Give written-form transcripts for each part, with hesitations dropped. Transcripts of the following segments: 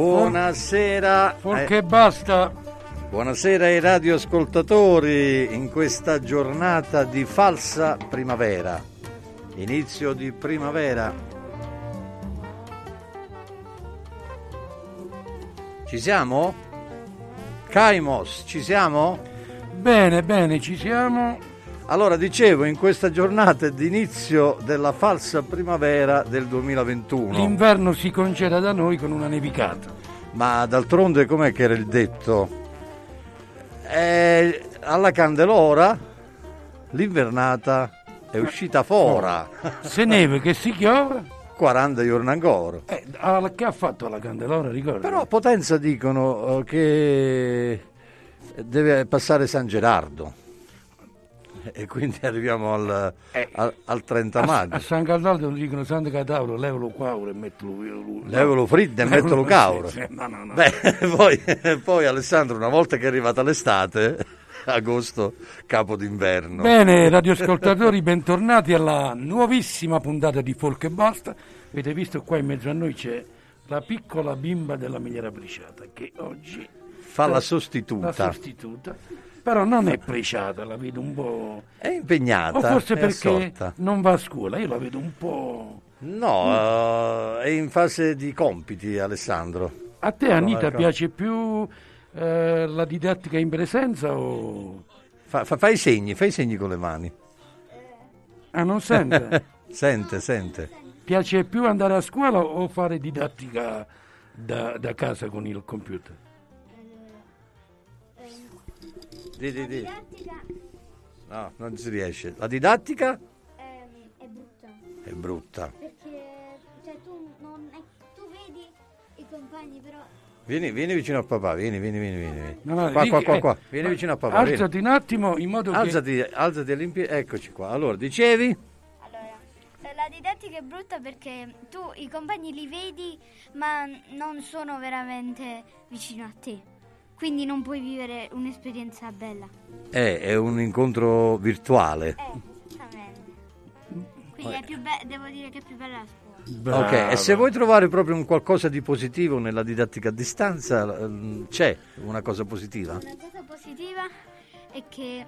Buonasera. Che basta. Buonasera ai radioascoltatori in questa giornata di falsa primavera. Inizio di primavera. Ci siamo? Kaimos, ci siamo? Bene, ci siamo. Allora, dicevo, in questa giornata di inizio della falsa primavera del 2021. L'inverno si congeda da noi con una nevicata. Ma d'altronde com'è che era il detto? Alla Candelora l'invernata è uscita fora. Se neve che si chiova 40 giorni ancora. Che ha fatto la Candelora, ricordo? Però a Potenza dicono che deve passare San Gerardo. E quindi arriviamo al 30 maggio. A San Cataldo dicono Santa Catauro, levalo cauro e mettilo levalo fritto e mettilo cauro. No. Beh, poi Alessandro, una volta che è arrivata l'estate, agosto, capo d'inverno. Bene, radioascoltatori, bentornati alla nuovissima puntata di Folk e Basta. Avete visto qua in mezzo a noi c'è la piccola bimba della Migliera Briciata che oggi fa la sostituta. Però non è preciata, la vedo un po'... È impegnata. O forse perché assorta. non va a scuola, io la vedo un po'... No, è in fase di compiti, Alessandro. A te, Anita, piace più la didattica in presenza o... Fai i segni con le mani. Ah, non sente? Sente. Piace più andare a scuola o fare didattica da casa con il computer? Di. No, non si riesce. La didattica? È brutta. Perché tu vedi i compagni, però... Vieni vicino a papà, vieni. No, Qua. Vieni vicino a papà. Alzati un attimo in modo che... Alzati all'impiego. Eccoci qua. Allora, dicevi? Allora, la didattica è brutta perché tu i compagni li vedi, ma non sono veramente vicino a te. Quindi non puoi vivere un'esperienza bella. È un incontro virtuale. Esattamente. Quindi devo dire che è più bella la scuola. Brava. Ok, e se vuoi trovare proprio un qualcosa di positivo nella didattica a distanza, c'è una cosa positiva? Una cosa positiva è che...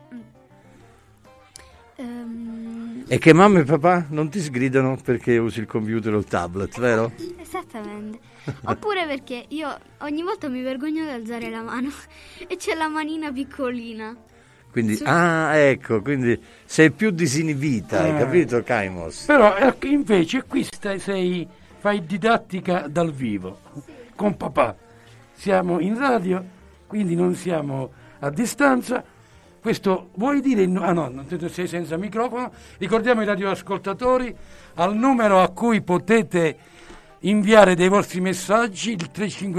E che mamma e papà non ti sgridano perché usi il computer o il tablet, vero? Esattamente. Oppure perché io ogni volta mi vergogno di alzare la mano e c'è la manina piccolina. Quindi, ecco, quindi sei più disinibita, hai capito, Kaimos? Però invece qui fai didattica dal vivo, con papà. Siamo in radio, quindi non siamo a distanza. Questo vuoi dire? No, sei senza microfono. Ricordiamo ai radioascoltatori al numero a cui potete inviare dei vostri messaggi, il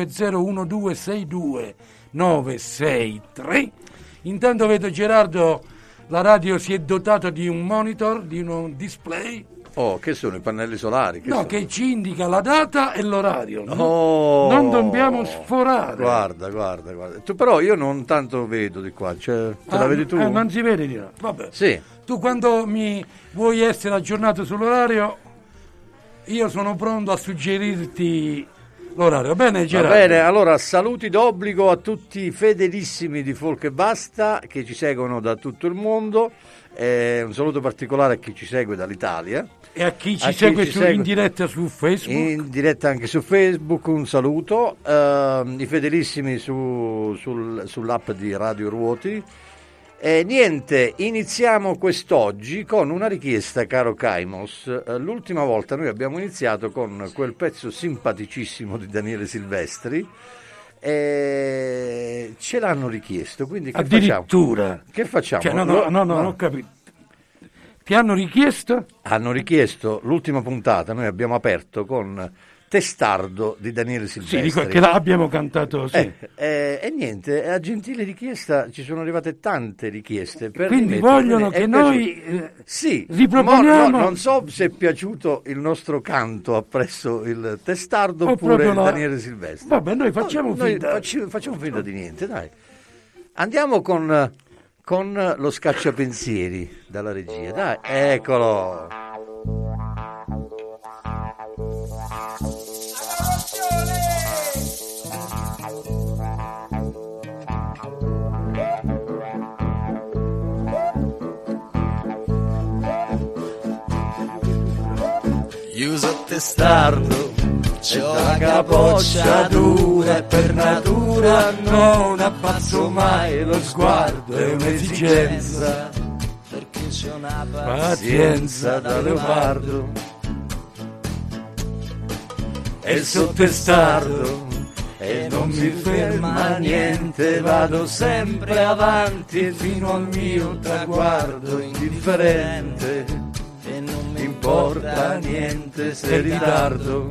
350-1262-963. Intanto vedo Gerardo, la radio si è dotata di un monitor, di un display. Oh, che sono i pannelli solari? Che ci indica la data e l'orario. No? Oh, non dobbiamo sforare. Guarda. Tu però io non tanto vedo di qua, cioè, la vedi tu? Non si vede di là. Vabbè. Sì. Tu quando mi vuoi essere aggiornato sull'orario, io sono pronto a suggerirti l'orario. Bene, Gerardo? Va bene, allora saluti d'obbligo a tutti i fedelissimi di Folk e Basta che ci seguono da tutto il mondo. Un saluto particolare a chi ci segue dall'Italia. E a chi ci segue in diretta su Facebook. In diretta anche su Facebook, un saluto. I fedelissimi sull'app di Radio Ruoti. Niente, iniziamo quest'oggi con una richiesta, caro Kaimos. L'ultima volta noi abbiamo iniziato con quel pezzo simpaticissimo di Daniele Silvestri. Ce l'hanno richiesto, quindi che addirittura facciamo? Che facciamo? Cioè, no, non ho capito. Ti hanno richiesto? Hanno richiesto l'ultima puntata, noi abbiamo aperto con Testardo di Daniele Silvestri. Sì, che l'abbiamo cantato, sì. E niente, a gentile richiesta ci sono arrivate tante richieste. Quindi vogliono che noi riproponiamo... non so se è piaciuto il nostro canto appresso il Testardo oppure Daniele Silvestri. Vabbè, noi facciamo finta. Facciamo finta di niente, dai. Andiamo con lo scacciapensieri dalla regia, dai, eccolo. testardo, c'ho la capoccia dura e per natura non abbasso mai lo sguardo, è un'esigenza, perché c'è una pazienza da leopardo. E so testardo e non mi ferma niente, vado sempre avanti fino al mio traguardo indifferente, e non mi importa niente se ritardo.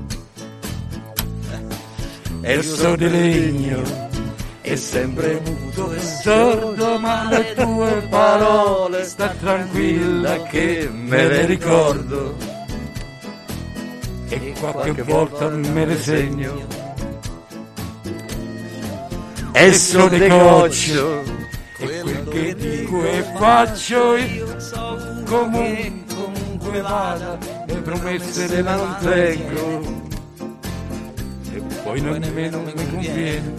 E so di legno e sempre muto e sordo, ma le tue parole sta tranquilla che me le ricordo e qualche volta me le segno. E so decoccio e quel che dico e faccio io so comunque vada, le promesse le mantengo e poi nemmeno mi conviene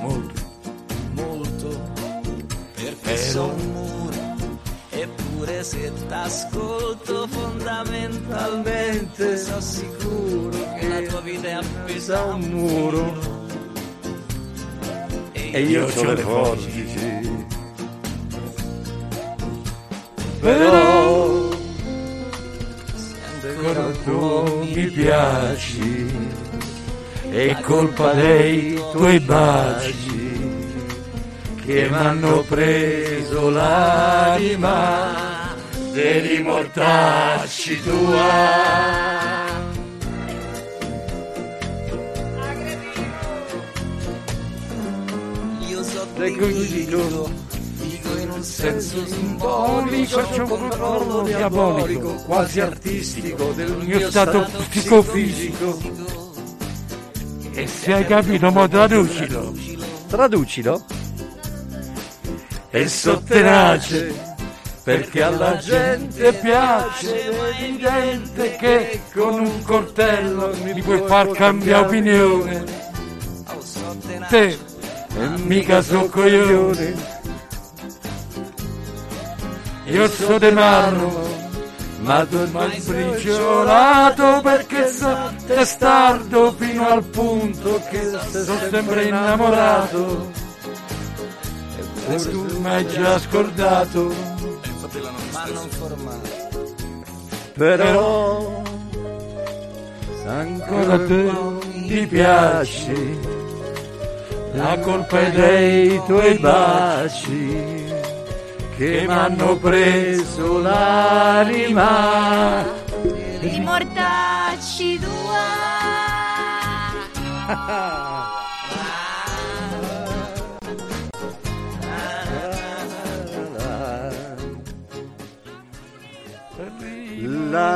molto perché sono un muro, eppure se t'ascolto fondamentalmente sono sicuro che la tua vita è appesa a un muro e io c'ho le forbici, però se ancora tu mi piaci è colpa dei tuoi baci che m'hanno preso l'anima degli mortacci tua. Dico in un senso simbolico, c'è un controllo diabolico, quasi artistico, del mio stato psicofisico. E se hai capito, mo traducilo. Traducilo. E so tenace, perché alla gente piace, è evidente che con un coltello mi puoi far cambiare opinione. Te e mica so coglione, io so de marmo, ma tu m'hai sbriciolato perché so testardo fino al punto che sono sempre innamorato e tu m'hai già scordato, ma non formato, però ancora te ti piaci, la colpa è dei tuoi baci che m'hanno preso l'anima I mortacci tua. La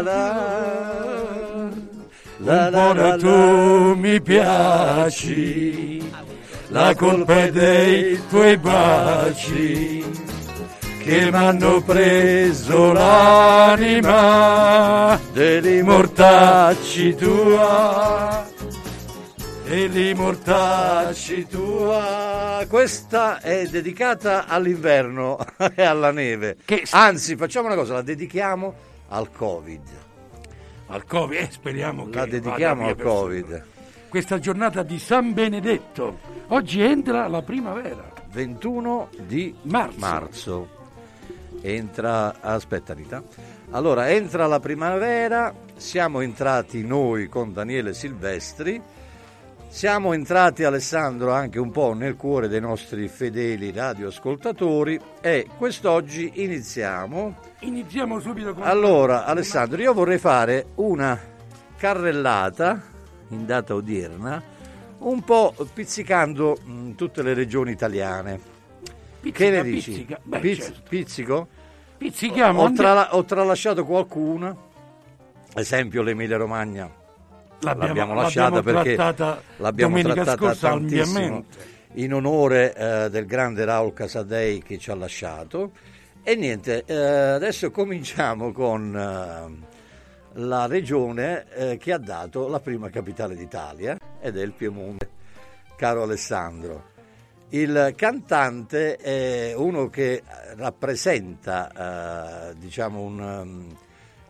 la tu mi piaci, la colpa è dei tuoi baci che m'hanno preso l'anima degli mortacci tua, degli mortacci tua. Questa è dedicata all'inverno e alla neve. Anzi, facciamo una cosa, la dedichiamo al Covid. Al Covid, speriamo che la dedichiamo al Covid. Persona. Questa giornata di San Benedetto, oggi entra la primavera. 21 di marzo. Entra, aspetta Rita. Allora, entra la primavera, siamo entrati noi con Daniele Silvestri, siamo entrati, Alessandro, anche un po' nel cuore dei nostri fedeli radioascoltatori e quest'oggi iniziamo subito con... Allora, Alessandro, io vorrei fare una carrellata in data odierna, un po' pizzicando tutte le regioni italiane. Che ne dici? Pizzica. Beh, certo. Pizzico? Pizzichiamo. Ho tralasciato qualcuna, esempio l'Emilia Romagna l'abbiamo lasciata perché l'abbiamo trattata tantissimo in onore del grande Raul Casadei che ci ha lasciato. E niente, adesso cominciamo con la regione che ha dato la prima capitale d'Italia ed è il Piemonte, caro Alessandro. Il cantante è uno che rappresenta diciamo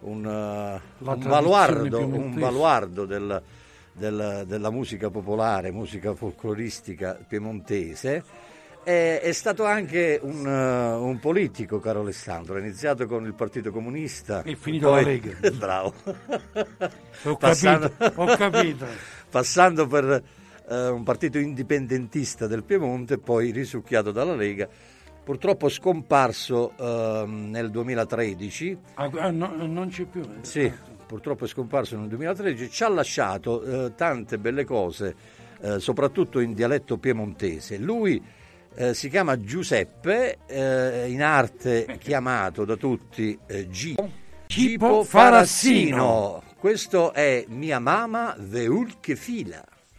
un baluardo della musica popolare, musica folcloristica piemontese. È stato anche un politico, caro Alessandro. Ha iniziato con il Partito Comunista e finito la Lega. Bravo. Ho capito. Passando per un partito indipendentista del Piemonte, poi risucchiato dalla Lega, purtroppo scomparso nel 2013. Non c'è più. Sì, purtroppo è scomparso nel 2013. Ci ha lasciato tante belle cose, soprattutto in dialetto piemontese. Lui si chiama Giuseppe, in arte chiamato da tutti Gipo Farassino. Questo è Mia mamma veul che fila.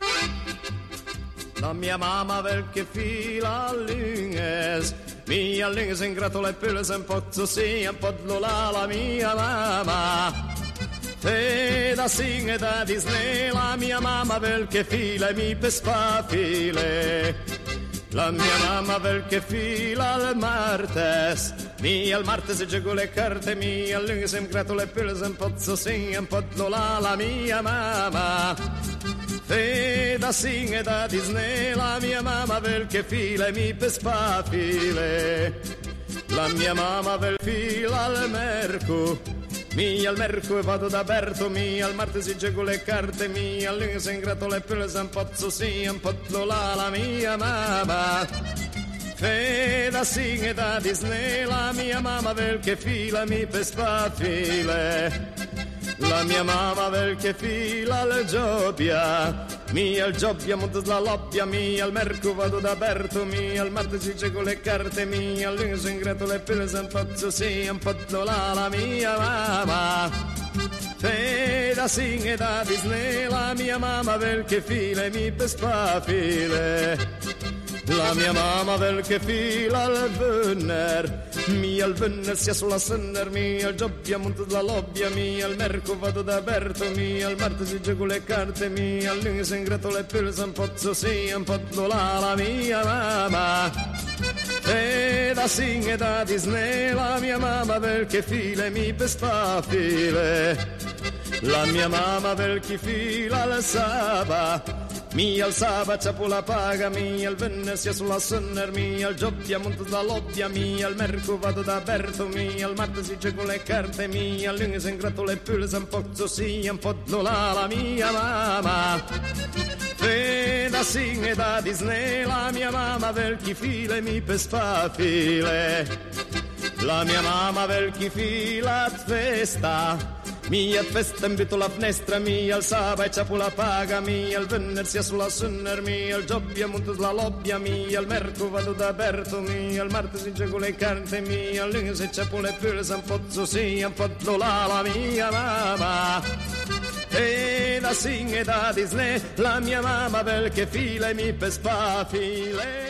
La mia mamma vel che fila all'inges, mia all'inges in gratola e pilles un pozzo sì, un po' la mia mamma. Te da sing e da Disney, la mia mamma vel che fila e mi pespa file. La mia mamma vel che fila al martes, al martes gioco le carte, all'inges in gratola e pilles un pozzo sì, un po' la mia mamma. Te da sing e da Disney, la mia mamma vel che fila e mi pespa file. La mia mamma vel fila al merco, al merco e vado da Berto, al martesi gioco le carte, all'inizio in gratola e pilles un pozzo sì, un po' la mia mamma. Te da sing e da Disney, la mia mamma vel che fila e mi pespa file. La mia mamma vel che fila le giobbia, al giobbia monto la lobbia, al merco vado da Berto, al martesi gioco le carte, all'inizio in gratola e pilles un pozzo sì, un po' la mia mamma. Te da sing e da Disney, la mia mamma vel che fila e mi pespa file. La mia mamma vel che fila al venner, al venner sia sulla senner, al giobbia monto la lobbia, al merco vado da Berto, al martesi gioco le carte, all'inizio in gratola e pilles un pozzo sì, un po' la mia mamma. E da sing e da Disney, la mia mamma vel che fila e mi pespa file. La mia mamma vel che fila al saba, al saba c'apo la paga, al venner sia sulla sonner, al giobbia monto da lobbia, al merco vado da Berto, al martesi gioco le carte, all'inizio in gratola e pilles un pozzo sì, un po' la mia mamma. E da sing e da Disney, la mia mamma vel chi fila e mi pespa file. La mia mamma vel chi fila a festa, a festa invito la finestra, al saba e c'apo la paga, al venner sia sulla sonner, al giobbia monto la lobbia, al merco vado da Berto, al martesi gioco le carte, all'inizio e c'apo le pilles un pozzo sì, un po' la mia mamma. E da sing e da Disney, la mia mamma vel che fila e mi pespa file.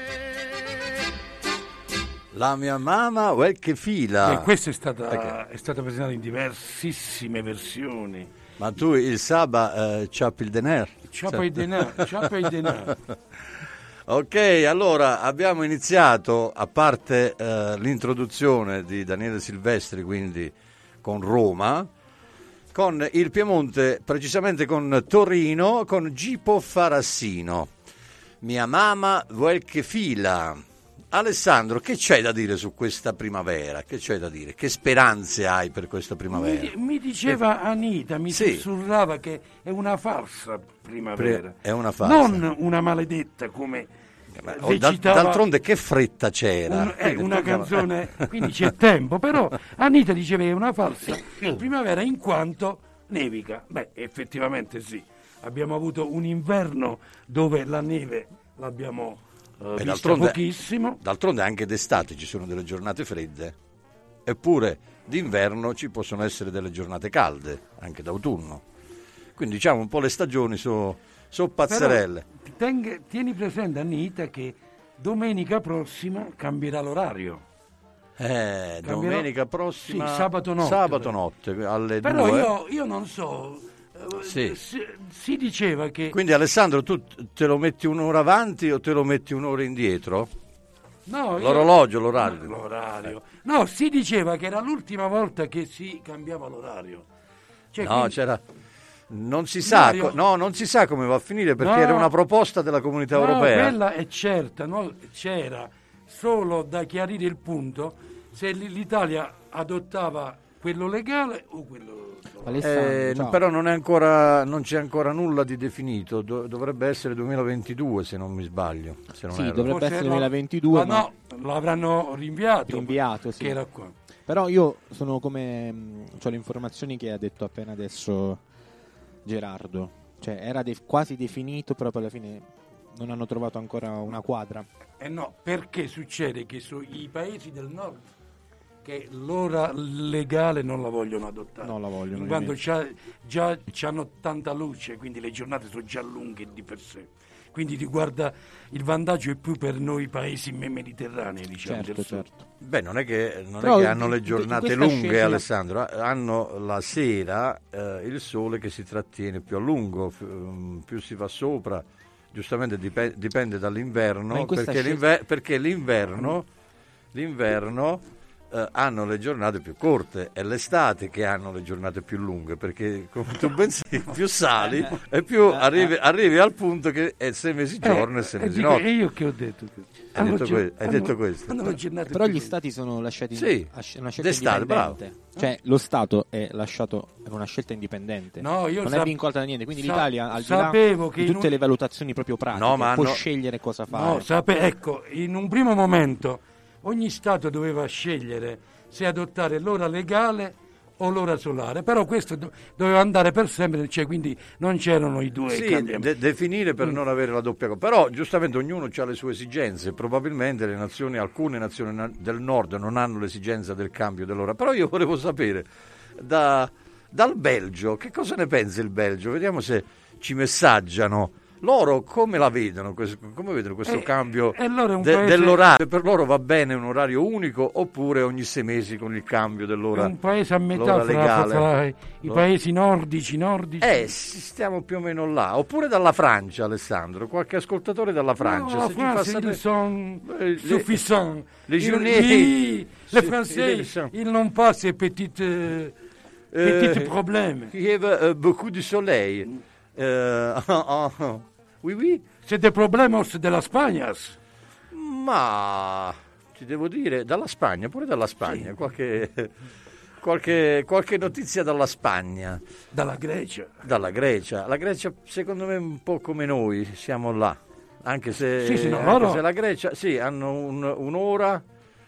La mia mamma vel che fila. E questa è stata presentata in diversissime versioni. Ma tu il saba ciappi il dener? Ciappa il denar. Ok, allora abbiamo iniziato, a parte l'introduzione di Daniele Silvestri, quindi con Roma, con il Piemonte, precisamente con Torino, con Gipo Farassino. Mia mamma vuol che fila. Alessandro, che c'è da dire su questa primavera? Che c'è da dire? Che speranze hai per questa primavera? Mi diceva Anita, mi sussurrava che è una falsa primavera. È una falsa. Non una maledetta come recitava. D'altronde che fretta c'era. Una canzone, quindi c'è tempo, però Anita diceva che è una falsa primavera in quanto nevica. Beh, effettivamente sì. Abbiamo avuto un inverno dove la neve l'abbiamo vista pochissimo. D'altronde anche d'estate ci sono delle giornate fredde, eppure d'inverno ci possono essere delle giornate calde, anche d'autunno. Quindi diciamo un po' le stagioni sono pazzerelle. Però tieni presente, Anita, che domenica prossima cambierà l'orario. Domenica prossima, sì, sabato notte alle 2. Però io non so. Sì. Si diceva che... Quindi Alessandro, tu te lo metti un'ora avanti o te lo metti un'ora indietro? No, l'orologio, l'orario. L'orario. No, si diceva che era l'ultima volta che si cambiava l'orario. Cioè, No, quindi- c'era... Non si sa, Mario- non si sa come va a finire perché No. era una proposta della Comunità No, Europea. quella è certa, no? C'era solo da chiarire il punto se l'Italia adottava quello legale o quello... Alessandro, ciao. Però non c'è ancora nulla di definito, dovrebbe essere 2022 se non mi sbaglio. Se non Sì, erro. dovrebbe Forse essere no. 2022, ma no, l'avranno rinviato. rinviato, sì. Che era qua. Però io sono come ho le informazioni che ha detto appena adesso Gerardo, cioè era quasi definito, però poi alla fine non hanno trovato ancora una quadra. No, perché succede che i paesi del nord che l'ora legale non la vogliono adottare. Non la vogliono, Quando già hanno tanta luce, quindi le giornate sono già lunghe di per sé. Quindi riguarda il vantaggio è più per noi paesi mediterranei, diciamo. Certo, del sud. certo. Beh, non è che Però hanno le in giornate questa lunghe, scelta- Alessandro, hanno la sera il sole che si trattiene più a lungo, più si va sopra, giustamente dipende dall'inverno, Ma in questa perché l'inverno hanno le giornate più corte, è l'estate che hanno le giornate più lunghe, perché come tu ben sai, più sali e più arrivi al punto che è 6 mesi giorno e 6 mesi dico, notte. e io che ho detto? Hai detto questo. Hanno le giornate Però più gli lunghe. stati sono lasciati Sì, una scelta d'estate, indipendente. Cioè lo Stato è lasciato è una scelta indipendente. No, io non è vincolata da niente, quindi l'Italia al di là sapevo che di in tutte un- le valutazioni proprio pratiche No, ma può hanno- scegliere cosa fare. No, ecco, in un primo momento ogni Stato doveva scegliere se adottare l'ora legale o l'ora solare, però questo doveva andare per sempre, cioè, quindi non c'erano i due Sì, cambiamenti. definire per non avere la doppia cosa. Però giustamente ognuno ha le sue esigenze, probabilmente alcune nazioni del nord non hanno l'esigenza del cambio dell'ora. Però io volevo sapere dal Belgio, che cosa ne pensa il Belgio? Vediamo se ci messaggiano. Loro come la vedono, come vedono questo cambio loro è un paese- dell'orario? Per loro va bene un orario unico oppure ogni 6 mesi con il cambio È dell'ora? un paese a metà l'ora fra legale. i paesi nordici. Stiamo più o meno là. Oppure dalla Francia, Alessandro. Qualche ascoltatore dalla Francia. No, la se ci fa France, sapere- ils sont les- suffisants. les Il- journées- oui, les Sì, Français, ils sont- ils n'ont pas ces petits problèmes. Qui have beaucoup de soleil. Oui, oui. C'est des problemos de las Spagnas. Ma ti devo dire, dalla Spagna, pure dalla Spagna. Qualche notizia dalla Spagna. Dalla Grecia. Dalla Grecia. La Grecia, secondo me, è un po' come noi, siamo là. Anche se, Sì, no, anche loro- se la Grecia, sì, hanno un'ora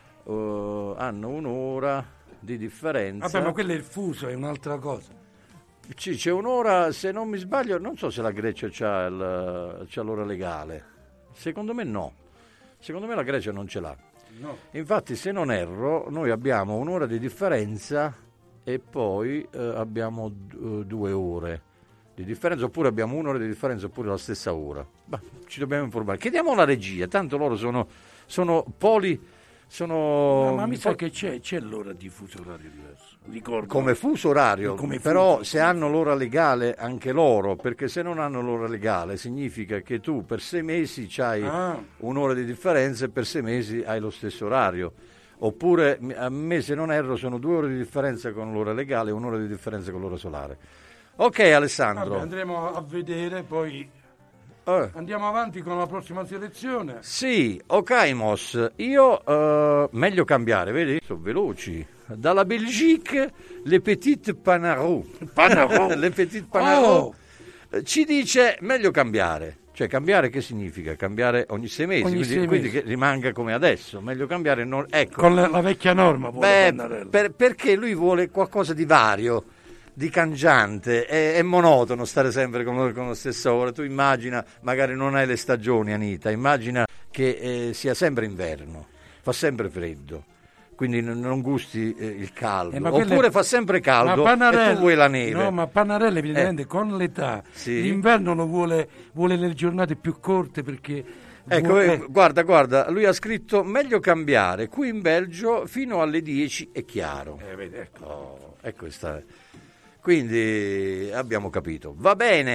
di differenza. Vabbè, ma quello è il fuso, è un'altra cosa. Sì, c'è un'ora, se non mi sbaglio, non so se la Grecia c'ha l'ora legale. Secondo me no. Secondo me la Grecia non ce l'ha. No. Infatti, se non erro, noi abbiamo un'ora di differenza e poi abbiamo 2 ore di differenza, oppure abbiamo un'ora di differenza, oppure la stessa ora. Bah, ci dobbiamo informare. Chiediamo alla regia, tanto loro sono poli. Ma mi sa che c'è l'ora di fuso orario diverso. Ricordo. Come fuso orario, Come però fuso. se hanno l'ora legale anche loro, perché se non hanno l'ora legale significa che tu per 6 mesi c'hai un'ora di differenza e per 6 mesi hai lo stesso orario. Oppure, a me se non erro, sono 2 ore di differenza con l'ora legale e 1 ora di differenza con l'ora solare. Ok, Alessandro. Vabbè, andremo a vedere, poi andiamo avanti con la prossima selezione. Sì, ok, Mos, io meglio cambiare, vedi? Sono veloci. Dalla Belgique, le Petites Panarot. Le Petites Panarot. Ci dice meglio cambiare. Cioè cambiare che significa? Cambiare ogni 6 mesi, Ogni sei quindi mesi. che rimanga come adesso. Meglio cambiare, ecco. Con la vecchia norma, Pannarello. Perché lui vuole qualcosa di vario, di cangiante, è monotono stare sempre con la stessa ora. Tu immagina, magari non hai le stagioni, Anita, immagina che sia sempre inverno, fa sempre freddo, quindi non gusti il caldo, oppure fa sempre caldo e tu vuoi la neve. No, ma Pannarello evidentemente con l'età, Sì. l'inverno lo vuole le giornate più corte perché... Ecco, guarda, lui ha scritto meglio cambiare, qui in Belgio fino alle 10 è chiaro. Vedi, ecco. Quindi abbiamo capito. Va bene,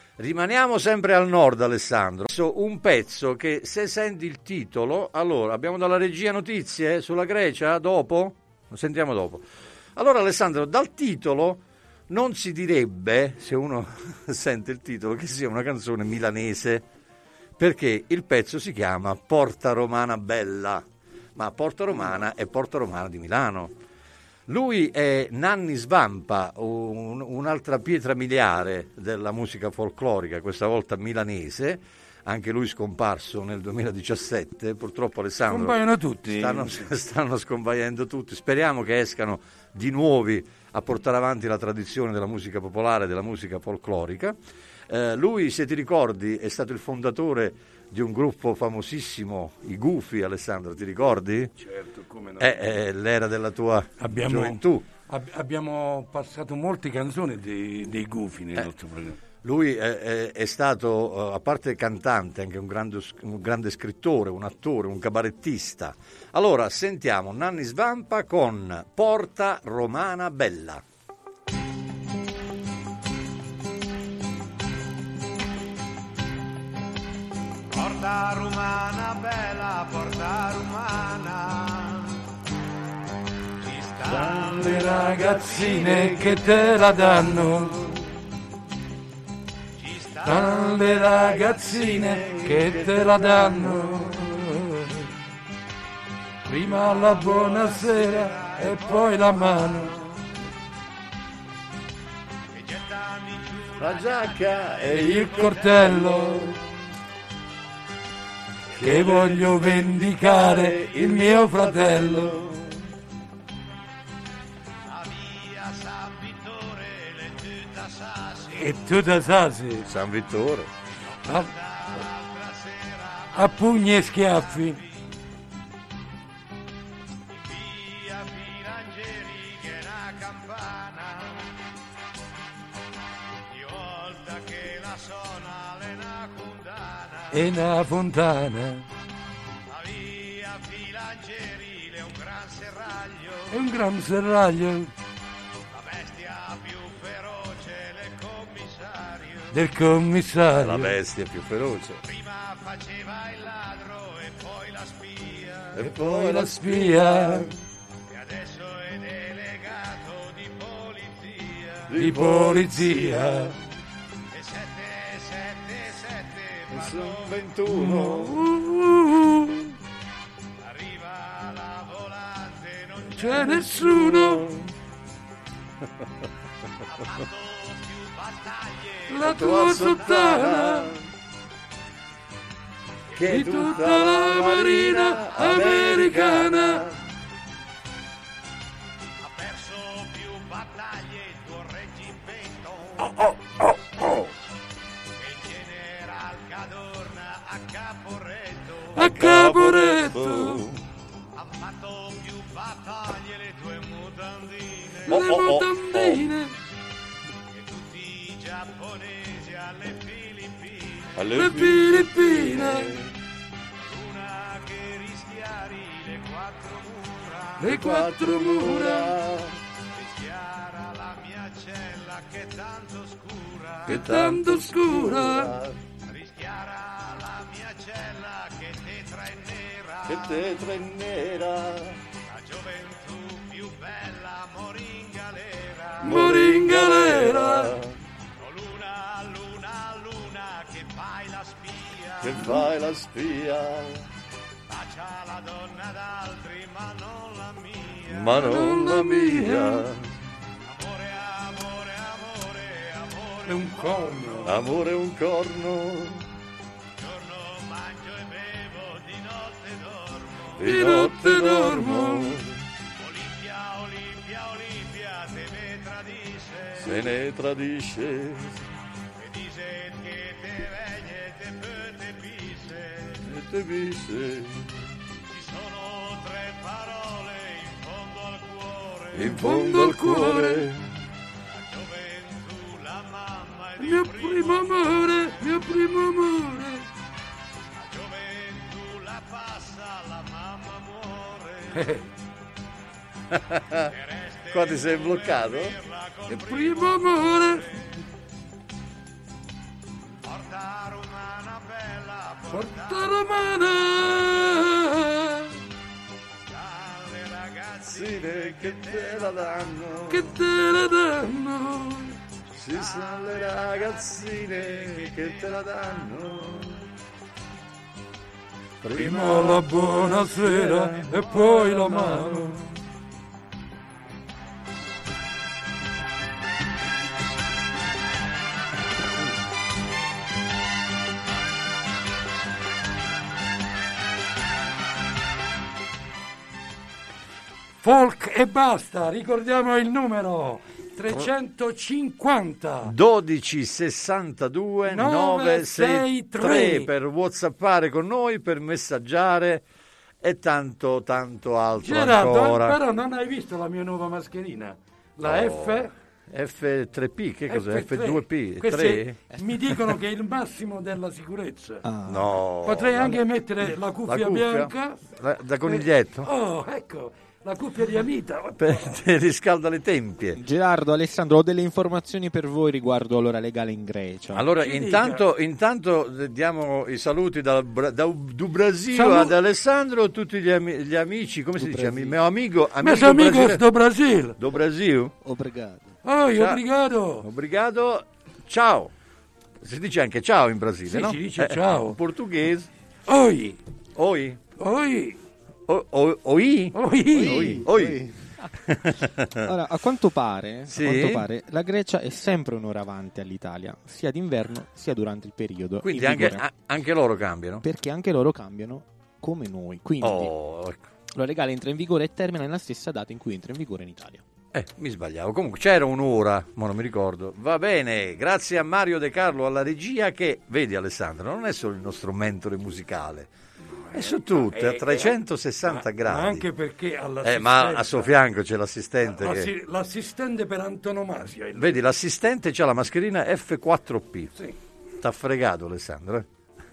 Rimaniamo sempre al nord, Alessandro. Un pezzo che, se senti il titolo, allora abbiamo dalla regia notizie sulla Grecia dopo? Lo sentiamo dopo. Allora, Alessandro, dal titolo non si direbbe, se uno sente il titolo, che sia una canzone milanese, perché il pezzo si chiama Porta Romana Bella, ma Porta Romana è Porta Romana di Milano. Lui è Nanni Svampa, un'altra pietra miliare della musica folclorica, questa volta milanese, anche lui scomparso nel 2017, purtroppo, Alessandro. Scompaiono tutti. Stanno scompaiono tutti, speriamo che escano di nuovi a portare avanti la tradizione della musica popolare, della musica folclorica. Lui, se ti ricordi, è stato il fondatore di un gruppo famosissimo, i Gufi, Alessandro, ti ricordi? Certo, come no. L'era della tua gioventù. Abbiamo passato molte canzoni dei Gufi nel nostro programma. Lui è stato, a parte cantante, anche un grande scrittore, un attore, un cabarettista. Allora, sentiamo Nanni Svampa con Porta Romana Bella. Porta romana bella, porta romana, ci stanno Le ragazzine che te la danno, ci stanno le ragazzine che te la danno. Prima la buonasera e poi la mano. che gettano in giù La giacca E il coltello che voglio vendicare il mio fratello. la via San Vittore, le tutta sassi, E tu da sasi San Vittore. l'altra sera a pugni e schiaffi. via Filangeri che è una campana, di volta che la suona le una condana, E una fontana la via Filangeri è un gran serraglio, e un gran serraglio la bestia più feroce, le commissario, del commissario. La bestia più feroce. prima faceva il ladro e poi la spia, E Poi la spia e adesso è delegato di polizia, di polizia. e 777 Sono 21. arriva la volante, non C'è nessuno, ha fatto più battaglie, la tua sottana Che di tutta la marina americana. ha perso più battaglie il tuo reggimento, e il general Cadorna a Caporetto, A Caporetto ha fatto più battaglie le tue mutandine, le mutandine, e tutti i giapponesi alle Filippine, le Filippine, una che rischiari le quattro mura, le quattro mura rischiara la mia cella che è tanto scura, che tanto scura, rischiara la mia cella che tetra e nera, Che tetra in nera. la gioventù più bella morì in galera, morì in galera. o luna, luna, luna che fai la spia, Che fai la spia. bacia la donna d'altri ma non la mia, Ma non la mia. amore, amore, amore, amore, È un corno, Amore è un corno. giorno mangio e bevo, di notte dormo, Di notte dormo. Olimpia, Olimpia, Olimpia, te me tradisce, Se ne tradisce. e dice che te vegne, te pe, te pise, E te visse. ci sono tre parole in fondo al cuore, In fondo al cuore. la gioventù, la mamma e mio primo amore, mio primo amore. la gioventù la passa, la mamma muore, Qua ti sei bloccato? Il primo amore, sta romana, dalle ragazzine che te la danno, che te la danno, ci sono le ragazzine che te la danno. prima la buonasera e poi la mano. Folk e basta, ricordiamo il numero 350 12 62 963 per whatsappare con noi, per messaggiare e tanto altro Gerardo, ancora. però non hai visto la mia nuova mascherina? La F3P, che cos'è? F2P? Queste 3? mi dicono che è il massimo della sicurezza. No. Potrei anche mettere la cuffia bianca. Da coniglietto? Oh, ecco, la cuffia di Anita. Riscalda le tempie. Gerardo, Alessandro, ho delle informazioni per voi riguardo l'ora legale in Grecia. Allora, Ci intanto diamo i saluti do Brasile ad Alessandro, tutti gli amici, come si dice? Mio amico Meus amigos do Brasil. do Brasil. Obrigado. Oh, Ciao. obrigado. Obrigado. Ciao. Si dice anche ciao in Brasile, Sì, no? si dice ciao. In portoghese. Oi, Oi. oi, Oi. oi. Oi. Allora, a quanto pare, Sì. la Grecia è sempre un'ora avanti all'Italia, sia d'inverno sia durante il periodo. Quindi in vigore, anche loro cambiano? perché anche loro cambiano come noi. Quindi Ecco. l'ora legale entra in vigore e termina nella stessa data in cui entra in vigore in Italia. Mi sbagliavo. Comunque c'era un'ora, ma non mi ricordo. Va bene, grazie a Mario De Carlo alla regia che, vedi Alessandro, non è solo il nostro mentore musicale, è su tutte, a 360 gradi. Ma anche perché all'assistenza, ma a suo fianco c'è l'assistente. l'assistente per antonomasia. Vedi, l'assistente c'ha la mascherina F4P. Sì. T'ha fregato Alessandro.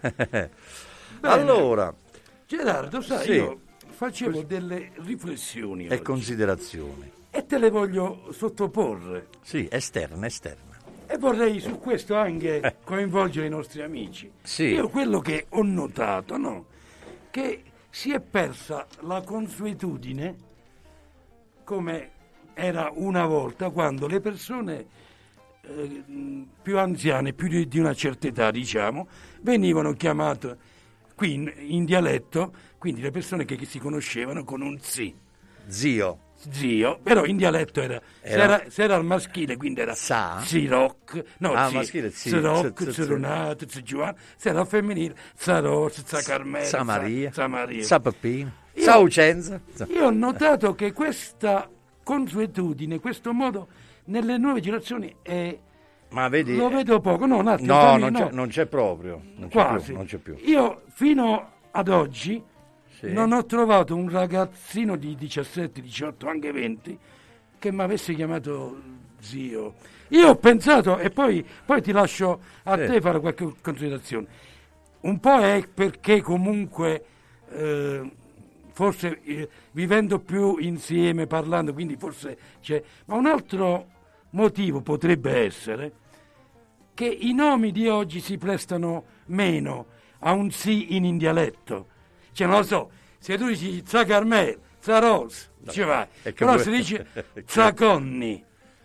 Allora, Gerardo, sai, Sì. io facevo delle riflessioni e oggi, considerazioni. e te le voglio sottoporre. Sì, esterna. E vorrei su questo anche coinvolgere i nostri amici. Sì. Io quello che ho notato, no? Che si è persa la consuetudine come era una volta, quando le persone più anziane, più di una certa età, diciamo, venivano chiamate qui in dialetto, quindi le persone che si conoscevano con un sì. Zio, però in dialetto era se era al maschile, quindi era Sa? Siroc, no, maschile, Siroc, Zironato, Zigiuan, se era al femminile, Zaros, Carmela, Sa Maria, Maria. Sa Peppino, Sa Ucenza. Io ho notato che questa consuetudine, questo modo nelle nuove generazioni Ma vedi, lo vedo poco, no, un attimo, no, fammi- non c'è proprio, quasi. non c'è più. Io fino ad oggi Sì. non ho trovato un ragazzino di 17, 18, anche 20 che mi avesse chiamato zio. Io ho pensato, e poi ti lascio a Sì. te fare qualche considerazione. Un po' è perché comunque forse vivendo più insieme, parlando, quindi forse c'è. Ma un altro motivo potrebbe essere che i nomi di oggi si prestano meno a un sì in dialetto. Cioè, non lo so, se tu dici Za Carmel, Za Ros, ci vai. è che Però vuoi- se dici Za Conni,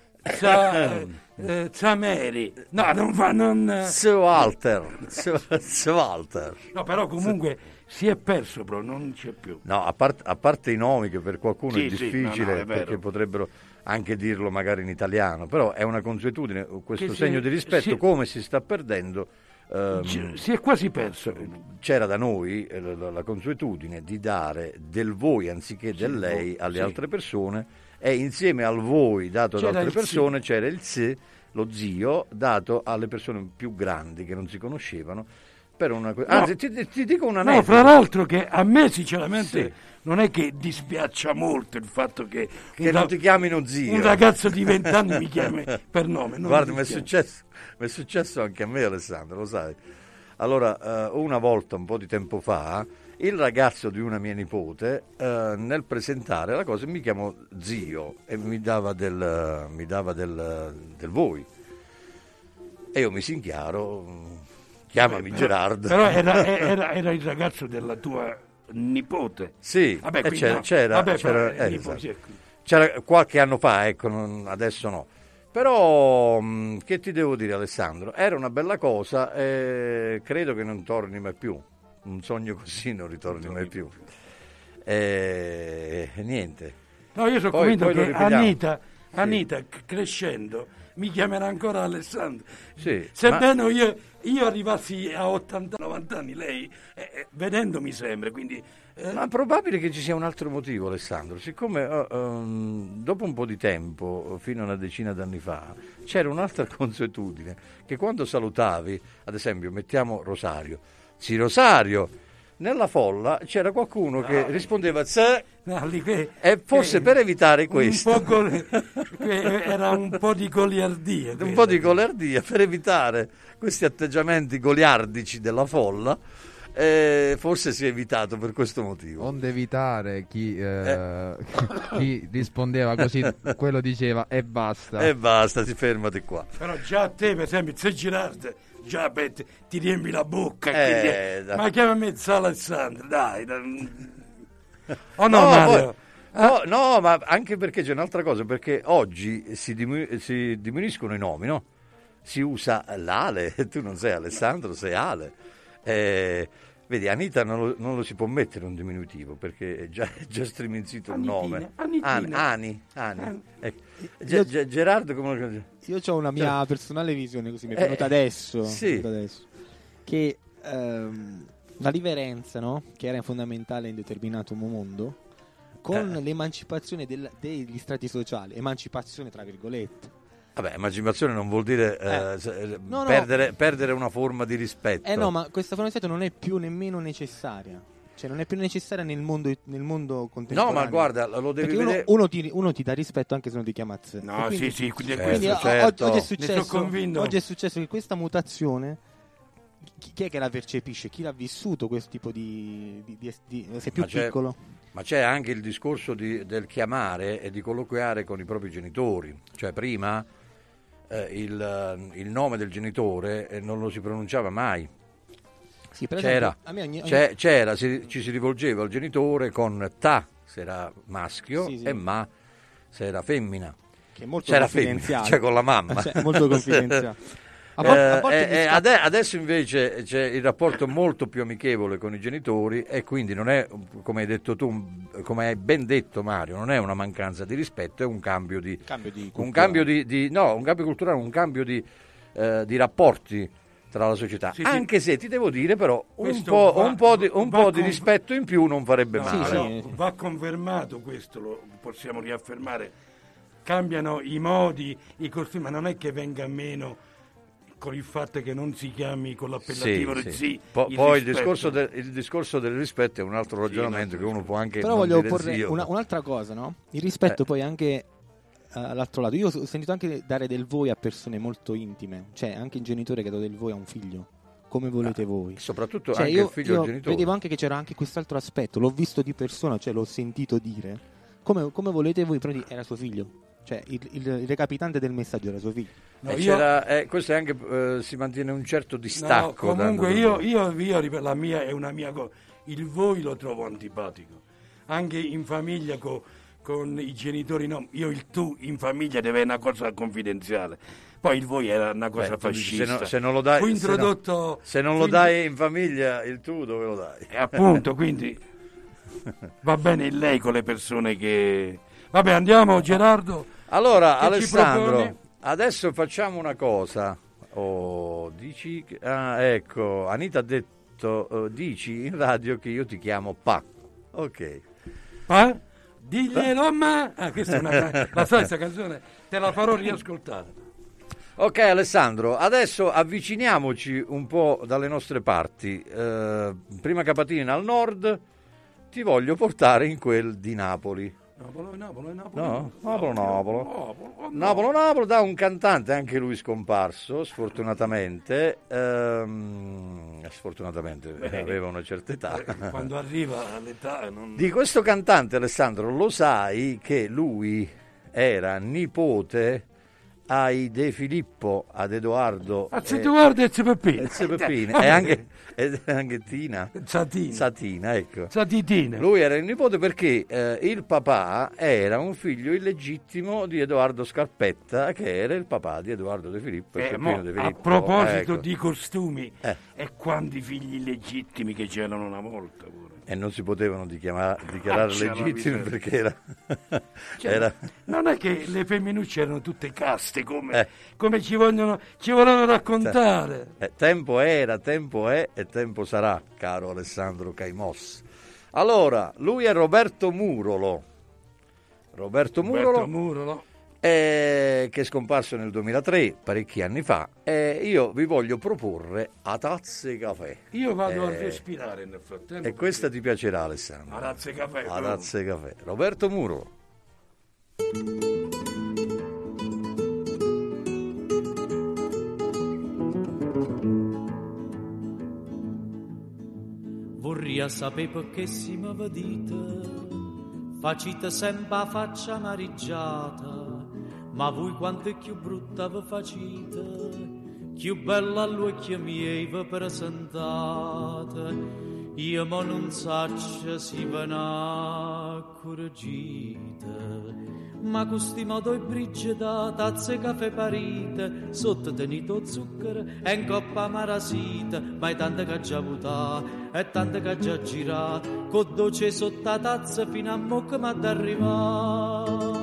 Za Mary, no, non fa, non... Sir Walter. No, però comunque si è perso, però non c'è più. No, a parte i nomi che per qualcuno Sì, è sì, difficile, no, è vero. perché potrebbero anche dirlo magari in italiano, però è una consuetudine, questo Che si segno è- di rispetto, sì. come si sta perdendo. Si è quasi perso. C'era da noi la consuetudine di dare del voi anziché del lei alle sì. altre persone, e insieme al voi dato ad C'era altre il sì. persone c'era il sì, lo zio, dato alle persone più grandi che non si conoscevano. Per una anzi, ti dico un No, aneddoto. fra l'altro che a me sinceramente Sì. non è che dispiaccia molto il fatto che, Che non ti chiamino zio. un ragazzo di 20 anni mi chiami per nome. non Guarda, mi mi è successo anche a me, Alessandro, lo sai. Allora, una volta, un po' di tempo fa, il ragazzo di una mia nipote, nel presentare la cosa, mi chiamò zio e mi dava del voi. E io mi si inchiaro, chiamami Gerardo. Però era il ragazzo della tua nipote. Sì, Vabbè, c'era qualche anno fa, ecco, adesso no. Però che ti devo dire, Alessandro, era una bella cosa e credo che non torni mai più. Un sogno così non ritorni mai più. Niente. No, io sono convinto che Anita crescendo mi chiamerà ancora Alessandro. Sì, Sebbene io arrivassi a 80-90 anni, lei vedendomi sempre, quindi... Ma probabile che ci sia un altro motivo, Alessandro. Siccome dopo un po' di tempo, fino a una decina d'anni fa, c'era un'altra consuetudine, che quando salutavi, ad esempio, mettiamo Rosario, sì Rosario, nella folla c'era qualcuno che rispondeva e forse per evitare questo era un po' di goliardia, un po' di goliardia, per evitare questi atteggiamenti goliardici della folla, forse si è evitato per questo motivo. Onde evitare chi rispondeva così, quello diceva e basta, si fermati qua. Però già a te, per esempio, se Gerardo già ti riempi la bocca, ma chiama me Alessandro, dai. Oh no, Mario? No, ma anche perché c'è un'altra cosa, perché oggi si diminuiscono i nomi, no? Si usa l'Ale, tu non sei Alessandro, sei Ale. Vedi, Anita non lo si può mettere un diminutivo perché è già striminzito il nome. Ani. Ecco. Gerardo, come lo... Io ho una mia personale visione, così mi è venuta adesso, che la differenza, no? Che era fondamentale in determinato mondo, con l'emancipazione degli strati sociali, emancipazione tra virgolette. Vabbè, emancipazione non vuol dire perdere una forma di rispetto. No, ma questa forma di rispetto non è più nemmeno necessaria. Cioè non è più necessaria nel mondo contemporaneo. No, ma guarda, lo devi vedere. Uno ti dà rispetto anche se non ti chiama Z. No, quindi, quindi certo. Oggi è successo che questa mutazione, chi è che la percepisce? Chi l'ha vissuto questo tipo di sei più piccolo? Ma c'è anche il discorso del chiamare e di colloquiare con i propri genitori. Cioè prima il nome del genitore non lo si pronunciava mai. Sì, per esempio, ci si rivolgeva al genitore con ta se era maschio e ma se era femmina. Che è molto confidenziale. Cioè con la mamma. Molto confidenziale. Adesso invece c'è il rapporto molto più amichevole con i genitori e quindi non è, come hai detto tu, come hai ben detto Mario, non è una mancanza di rispetto, è un cambio di un cambio culturale, un cambio di rapporti tra la società. Sì, anche se ti devo dire però un po' di rispetto in più non farebbe male. Va confermato questo, lo possiamo riaffermare. Cambiano i modi, i costumi, ma non è che venga meno con il fatto che non si chiami con l'appellativo poi il discorso del rispetto è un altro ragionamento che uno può anche però voglio porre un'altra cosa, no? Il rispetto poi anche all'altro lato. Io ho sentito anche dare del voi a persone molto intime, cioè anche il genitore che dà del voi a un figlio come volete voi, soprattropto anche il figlio del genitore. Vedevo anche che c'era anche quest'altro aspetto, l'ho visto di persona, cioè l'ho sentito dire come volete voi, però era suo figlio. Cioè il recapitante del messaggio era suo figlio. Questo è anche si mantiene un certo distacco. No, comunque io la mia è una mia cosa. Il voi lo trovo antipatico. Anche in famiglia con i genitori no. Io il tu in famiglia deve essere una cosa confidenziale. Poi il voi era una cosa fascista. Se non lo dai, fu introdotto, se non lo dai in famiglia, il tu dove lo dai? Appunto, quindi va bene il lei con le persone che... Vabbè, andiamo Gerardo. Allora, Alessandro, adesso facciamo una cosa. Ecco, Anita ha detto, dici in radio che io ti chiamo Pa. Ok. Pa? Diglielo ma... questa è la stessa canzone, te la farò riascoltare. Ok Alessandro, adesso avviciniamoci un po' dalle nostre parti. Prima Capatina al nord, ti voglio portare in quel di Napoli. Napoli da un cantante anche lui scomparso sfortunatamente aveva una certa età, quando arriva l'età di questo cantante. Alessandro, lo sai che lui era nipote ai De Filippo, ad Edoardo. Edoardo e Peppino. E anche Tina. Satina, ecco. Satitina. Lui era il nipote perché il papà era un figlio illegittimo di Edoardo Scarpetta, che era il papà di Edoardo De Filippo e Peppino De Filippo. A proposito di costumi, e quanti figli illegittimi che c'erano una volta pure. E non si potevano dichiarare legittimi perché era... Non è che le femminucce erano tutte caste come ci vogliono raccontare. Tempo era, tempo è e tempo sarà, caro Alessandro Caimos. Allora, lui è Roberto Murolo. Roberto Murolo. Che è scomparso nel 2003, parecchi anni fa, e io vi voglio proporre A Tazze Caffè. Io vado a respirare nel frattempo. E questa ti piacerà, Alessandro. A Tazze Caffè. A Tazze Caffè. Roberto Murolo. Vorrei sapere perché si mi vedete, facite sempre la faccia amareggiata. Ma voi quanto è più brutta vi facite, più bella all'occhio miei vi presentate. Io ma non saccio si ve n'accorgite, ma questi modo e brigida, tazze caffè parite, sotto tenito zucchero e in coppa marasita, ma è tante che già avuta e tante che già gira, con dolce sotto la tazza fino a mo' che m'ha d'arrivare.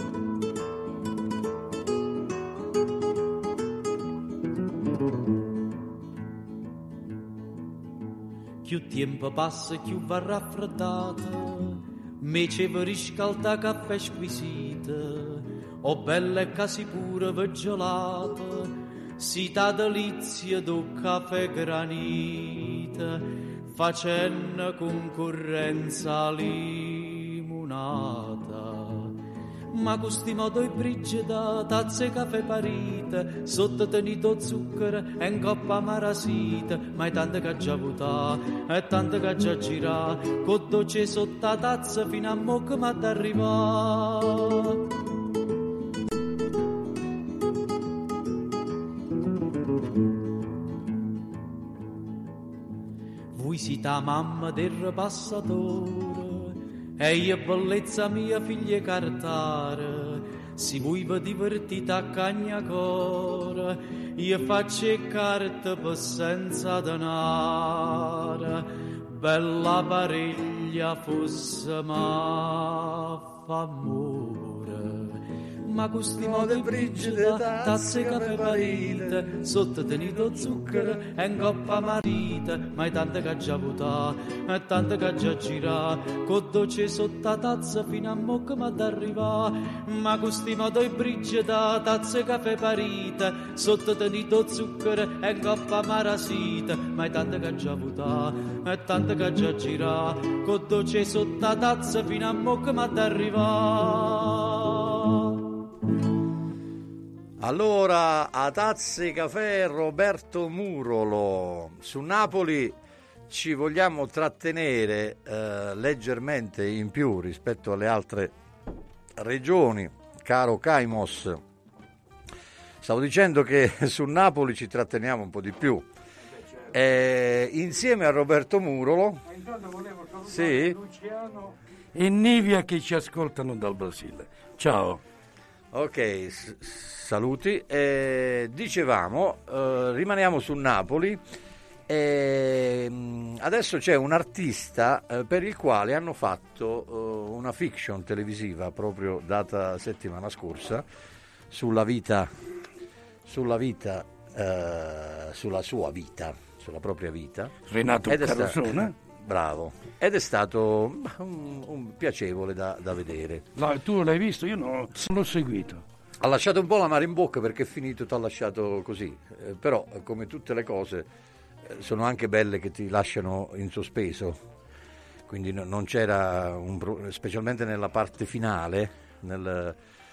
Più tempo passa, più va raffreddata, mece vi riscalda caffè squisita, o bella e casi pure veggelata, si ta delizia do caffè granita, facendo concorrenza limonata. Ma questi modo e brigida, tazze caffè parite, sotto tenito zucchero e in coppa marasita, ma è tante che già avuta e tante che già gira, con dolce sotto la tazza fino a mo' che m'ha d'arrivare. Voi siete la mamma del ripassatore, e io bellezza mia figlia cartare, se voi vi divertite a cagnacore, io faccio carte per senza denaro, bella pariglia fosse ma f'amore. Ma questi modi brigida, tazze caffè parite, sotto tenito zucchero e in coppa marita, ma è tante che già avuta e tante che già gira, con dolce sotto la tazza fino a mo' che m'ha d'arrivare. Ma questi modi brigida, tazze caffè parite, sotto tenito zucchero e in coppa marasita, ma è tante che già avuta e tante che già gira, con dolce sotto la tazza fino a mo' che m'ha d'arrivare. Allora, A Tazze Caffè, Roberto Murolo. Su Napoli ci vogliamo trattenere leggermente in più rispetto alle altre regioni, caro Caimos. Stavo dicendo che su Napoli ci tratteniamo un po' di più. Insieme a Roberto Murolo. Ma intanto volevo salutare Luciano e Nivia che ci ascoltano dal Brasile. Ciao. Ok, saluti. Dicevamo, rimaniamo su Napoli. Adesso c'è un artista per il quale hanno fatto una fiction televisiva proprio data settimana scorsa sulla sua vita, sulla propria vita. Renato Carosone. Bravo, ed è stato un piacevole da vedere. No, tu l'hai visto? Io non l'ho seguito. Ha lasciato un po' l'amaro in bocca perché è finito, ti ha lasciato così, però come tutte le cose sono anche belle che ti lasciano in sospeso, quindi non c'era specialmente nella parte finale, nella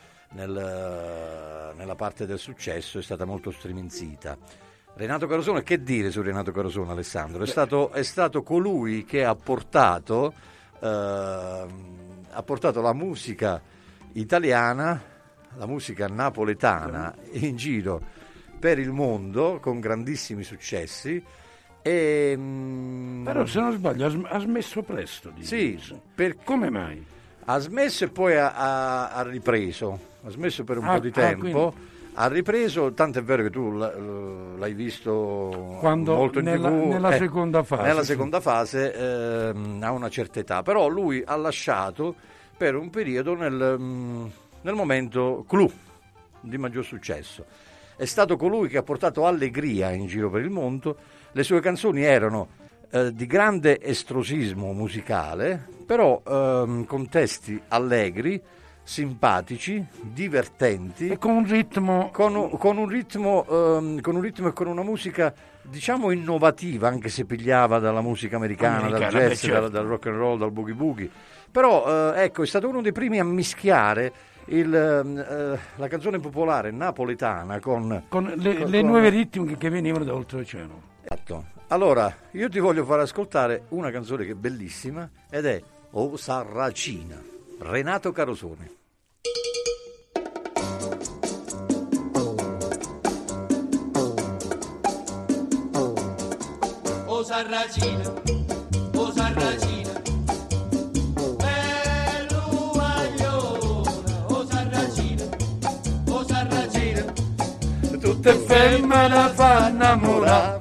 parte del successo è stata molto striminzita. Renato Carosone, che dire su Renato Carosone, Alessandro? È stato colui che ha portato la musica italiana la musica napoletana in giro per il mondo con grandissimi successi. Però se non sbaglio ha smesso presto di come mai? Ha smesso e poi ha ripreso, ha smesso per un po' di tempo. Quindi ha ripreso, tanto è vero che tu l'hai visto molto in TV. Nella seconda fase. Nella seconda fase a una certa età, però lui ha lasciato per un periodo nel momento clou di maggior successo. È stato colui che ha portato allegria in giro per il mondo. Le sue canzoni erano di grande estrosismo musicale, però con testi allegri, simpatici, divertenti e con un ritmo con un ritmo e con una musica diciamo innovativa, anche se pigliava dalla musica americana, dal jazz, certo, dal rock and roll, dal boogie boogie. Però ecco, è stato uno dei primi a mischiare la canzone popolare napoletana con le nuove ritmiche che venivano da oltreoceano. Esatto. Allora, io ti voglio far ascoltare una canzone che è bellissima ed è O Sarracina, Renato Carosone. O Sarracina, o Sarracina, belluagliona, o Sarracina, tutte femmine fanno innamorare.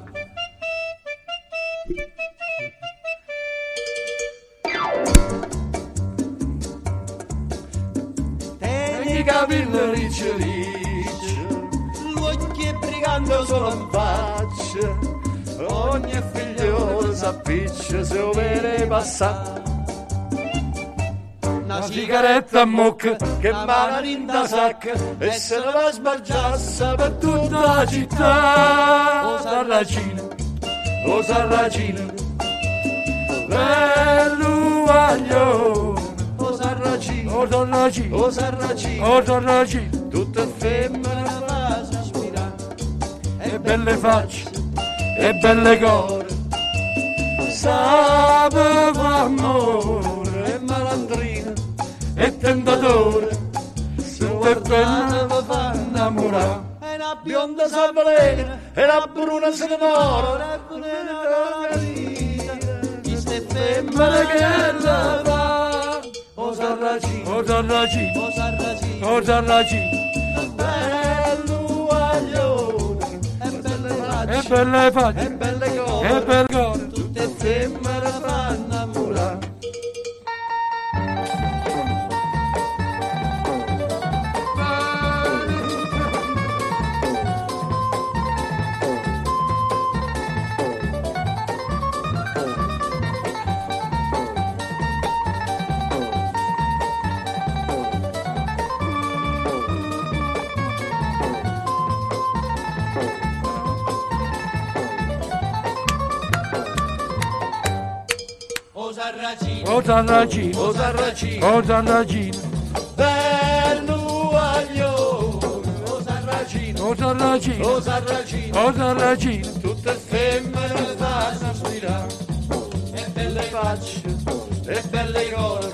Capello riccio riccio, l'occhio è brigando solo in faccia, ogni figliolo s'appiccia se lo vede passare. Una sigaretta a mocca che mana in da sacca e se ne va a sbargiassa per tutta la città. O Sarracina, o Sarracina, bello aglio. O Sarracina, o Sarracina, o Sarracina, o Sarracina, tutte femmine fa sospirare, e belle facce, e belle core, sape fa amore, e malandrina, e tentatore, tutte femmine fa innamorare, e la bionda s'avvelena, e la bruna se ne innamora, e la vita, queste femmine che la fa. O Sarracina, o Sarracina, o Sarracina, o Sarracina, bello aglione, e belle facce, e belle facce, e belle core, e belle core, tutte femmine fanno innamorare. O Sarracina, o Sarracina, o Sarracina, bello aglione, o Sarracina, o Sarracina, o Sarracina, o Sarracina, tutte femmine fa sospirare, e belle facce, e belle core,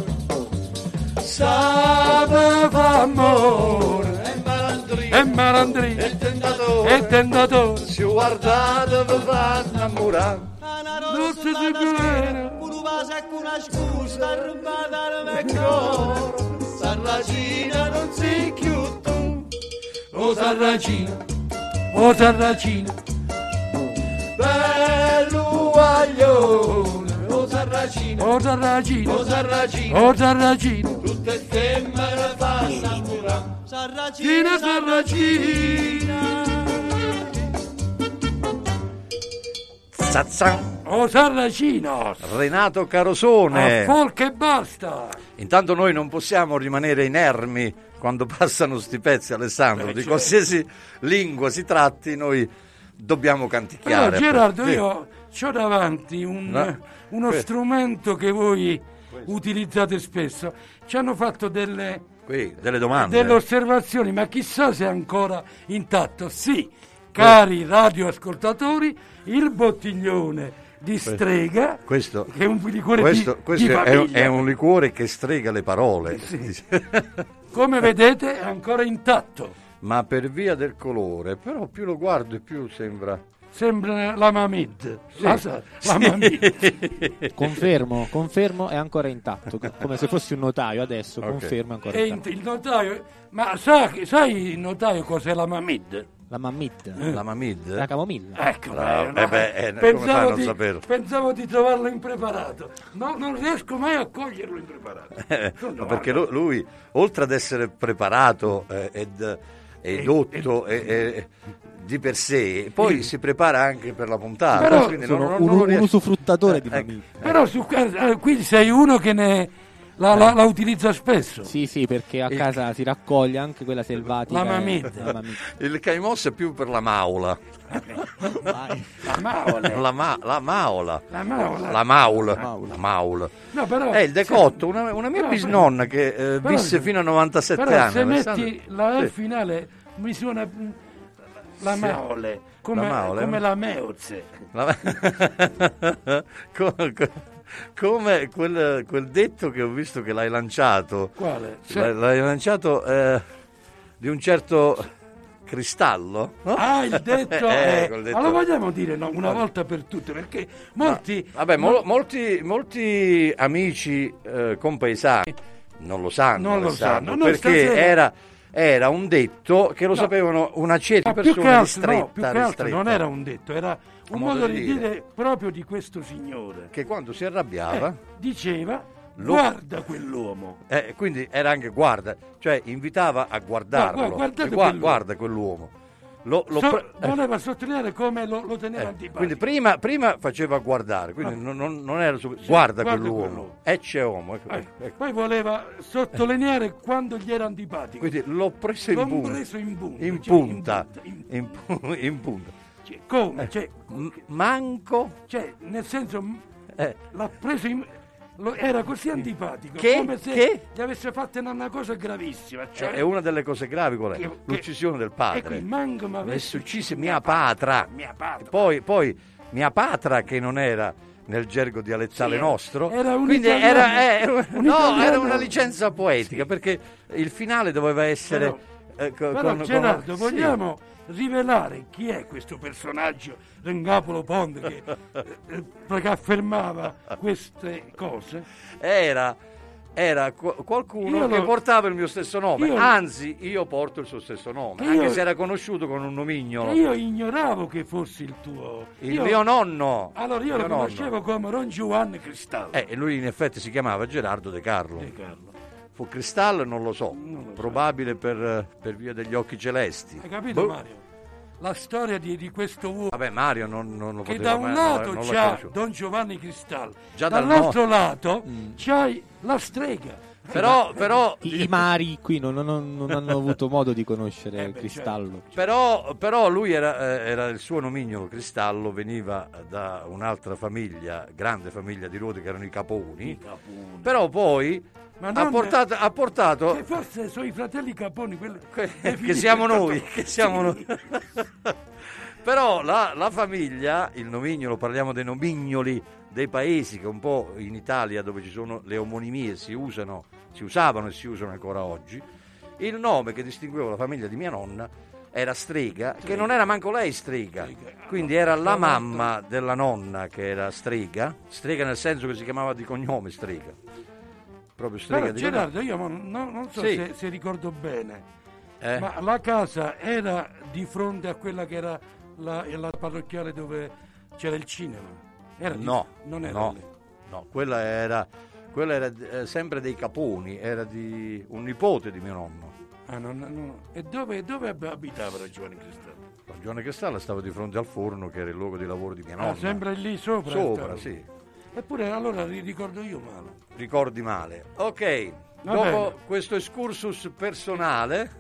sape fa amore, e malandrina, e tentatore, se guardate vi fa innamorare. Non si bene. Una scusa rubata al vecchio, Sarracina non sei più tu. O Sarracina, o Sarracina, bello aglione, o Sarracina, o Sarracina, o Sarracina, o Sarracina, tutte femmine fanno innamorare. Sarracina, Sarracina, Zazzan. O Sarracino, Renato Carosone. A folk e basta. Intanto noi non possiamo rimanere inermi quando passano sti pezzi, Alessandro, di qualsiasi lingua si tratti, noi dobbiamo canticchiare. Però, Gerardo, io ho davanti uno strumento che voi utilizzate spesso. Ci hanno fatto delle domande, delle osservazioni, ma chissà se è ancora intatto. Sì, cari radioascoltatori, il bottiglione di strega, questo che è un liquore questo è un liquore che strega le parole. Sì. Come vedete è ancora intatto. Ma per via del colore, però più lo guardo e più sembra la Mamid. Sì. La Mamid. Confermo, è ancora intatto, come se fossi un notaio adesso, Okay. confermo è ancora intatto. Il notaio, ma sai il notaio cos'è la Mamid? La Mamid. la Mamid. La camomilla. Ecco, come fai a non saperlo? Pensavo di trovarlo impreparato. No, non riesco mai a coglierlo impreparato. No, perché lui, oltre ad essere preparato e dotto di per sé, poi si prepara anche per la puntata. Però quindi Sono non un riesco- usufruttatore di Mamid. Però qui sei uno che la utilizza spesso. Sì, perché a casa si raccoglie anche quella selvatica. La Mamid. La Mamid. Il Caimos è più per la maula. Vai. La Maole. La maula. La Maola. La maul. No, però, È il decotto, una mia bisnonna che visse fino a 97 però anni. se Alessandro. metti la Sì. finale mi suona la Sì. Maole, come la Meoze. Come quel detto che ho visto che l'hai lanciato. Quale? L'hai lanciato di un certo Cristallo, no? Ah, il detto quel detto. Ma lo vogliamo dire una volta per tutte, perché molti molti amici compaesani non lo sanno, Non lo Alessandro, sanno. perché Stasera- era un detto che lo sapevano una certa più che persona altro, più che altro ristretta. non era un detto, era un modo di dire proprio di questo signore, che quando si arrabbiava diceva guarda quell'uomo. quindi era anche guarda, cioè invitava a guardarlo. Guardate Guarda quell'uomo. Voleva sottolineare come lo teneva antipatico. Quindi prima faceva guardare, quindi non era guarda quell'uomo. Ecce uomo. Ecco. Poi voleva sottolineare quando gli era antipatico. Quindi l'ho preso in punta. In punta. Cioè, come? Cioè, Manco. cioè, nel senso, l'ha preso era così antipatico, Che? come se gli avesse fatto una cosa gravissima. Cioè, È una delle cose gravi qual è? L'uccisione del padre. E qui manco mi avesse ucciso mia patra. Poi mia patra, che non era nel gergo dialettale nostro, era un quindi italiano, era una licenza poetica, perché il finale doveva essere però Gerardo, vogliamo rivelare chi è questo personaggio Rengapolo Ponte che affermava queste cose? Era qualcuno che portava il mio stesso nome, anzi io porto il suo stesso nome, anche se era conosciuto con un nomignolo. Io ignoravo che fosse il tuo... mio nonno. Allora io lo conoscevo come Don Giovanni Cristallo. E lui in effetti si chiamava Gerardo De Carlo. Fu Cristallo, non lo so, probabile per via degli occhi celesti. Hai capito, Mario? La storia di questo uomo. Vabbè, Mario non lo che poteva da un lato c'ha Don Giovanni Cristallo, dall'altro lato c'hai la strega. Però i Mari qui non hanno avuto modo di conoscere Cristallo. Però lui era il suo nomignolo Cristallo, veniva da un'altra famiglia, grande famiglia di Ruoti, che erano i Caponi. Però poi ha portato che forse sono i fratelli Caponi che siamo noi. Però la famiglia, il nomignolo, parliamo dei nomignoli dei paesi che un po' in Italia, dove ci sono le omonimie, si usavano e si usano ancora oggi. Il nome che distingueva la famiglia di mia nonna era Strega, che non era manco lei Strega, quindi era la mamma della nonna che era Strega nel senso che si chiamava di cognome Strega, proprio Strega. Però, Gerardo, io non so se ricordo bene, ma la casa era di fronte a quella che era la parrocchiale dove c'era il cinema? Non era lì. No, quella era sempre dei Caponi, era di un nipote di mio nonno. No. E dove abitava la Giovanni Cristallo? La Giovanni Cristallo stava di fronte al forno, che era il luogo di lavoro di mia nonna. Sempre lì sopra? Sopra, sì. Eppure allora ricordo io male. Ricordi male. Ok, dopo questo excursus personale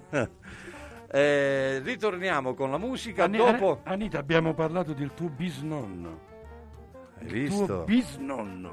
ritorniamo con la musica. Dopo Anita, abbiamo parlato del tuo bisnonno. Hai visto? Il tuo bisnonno.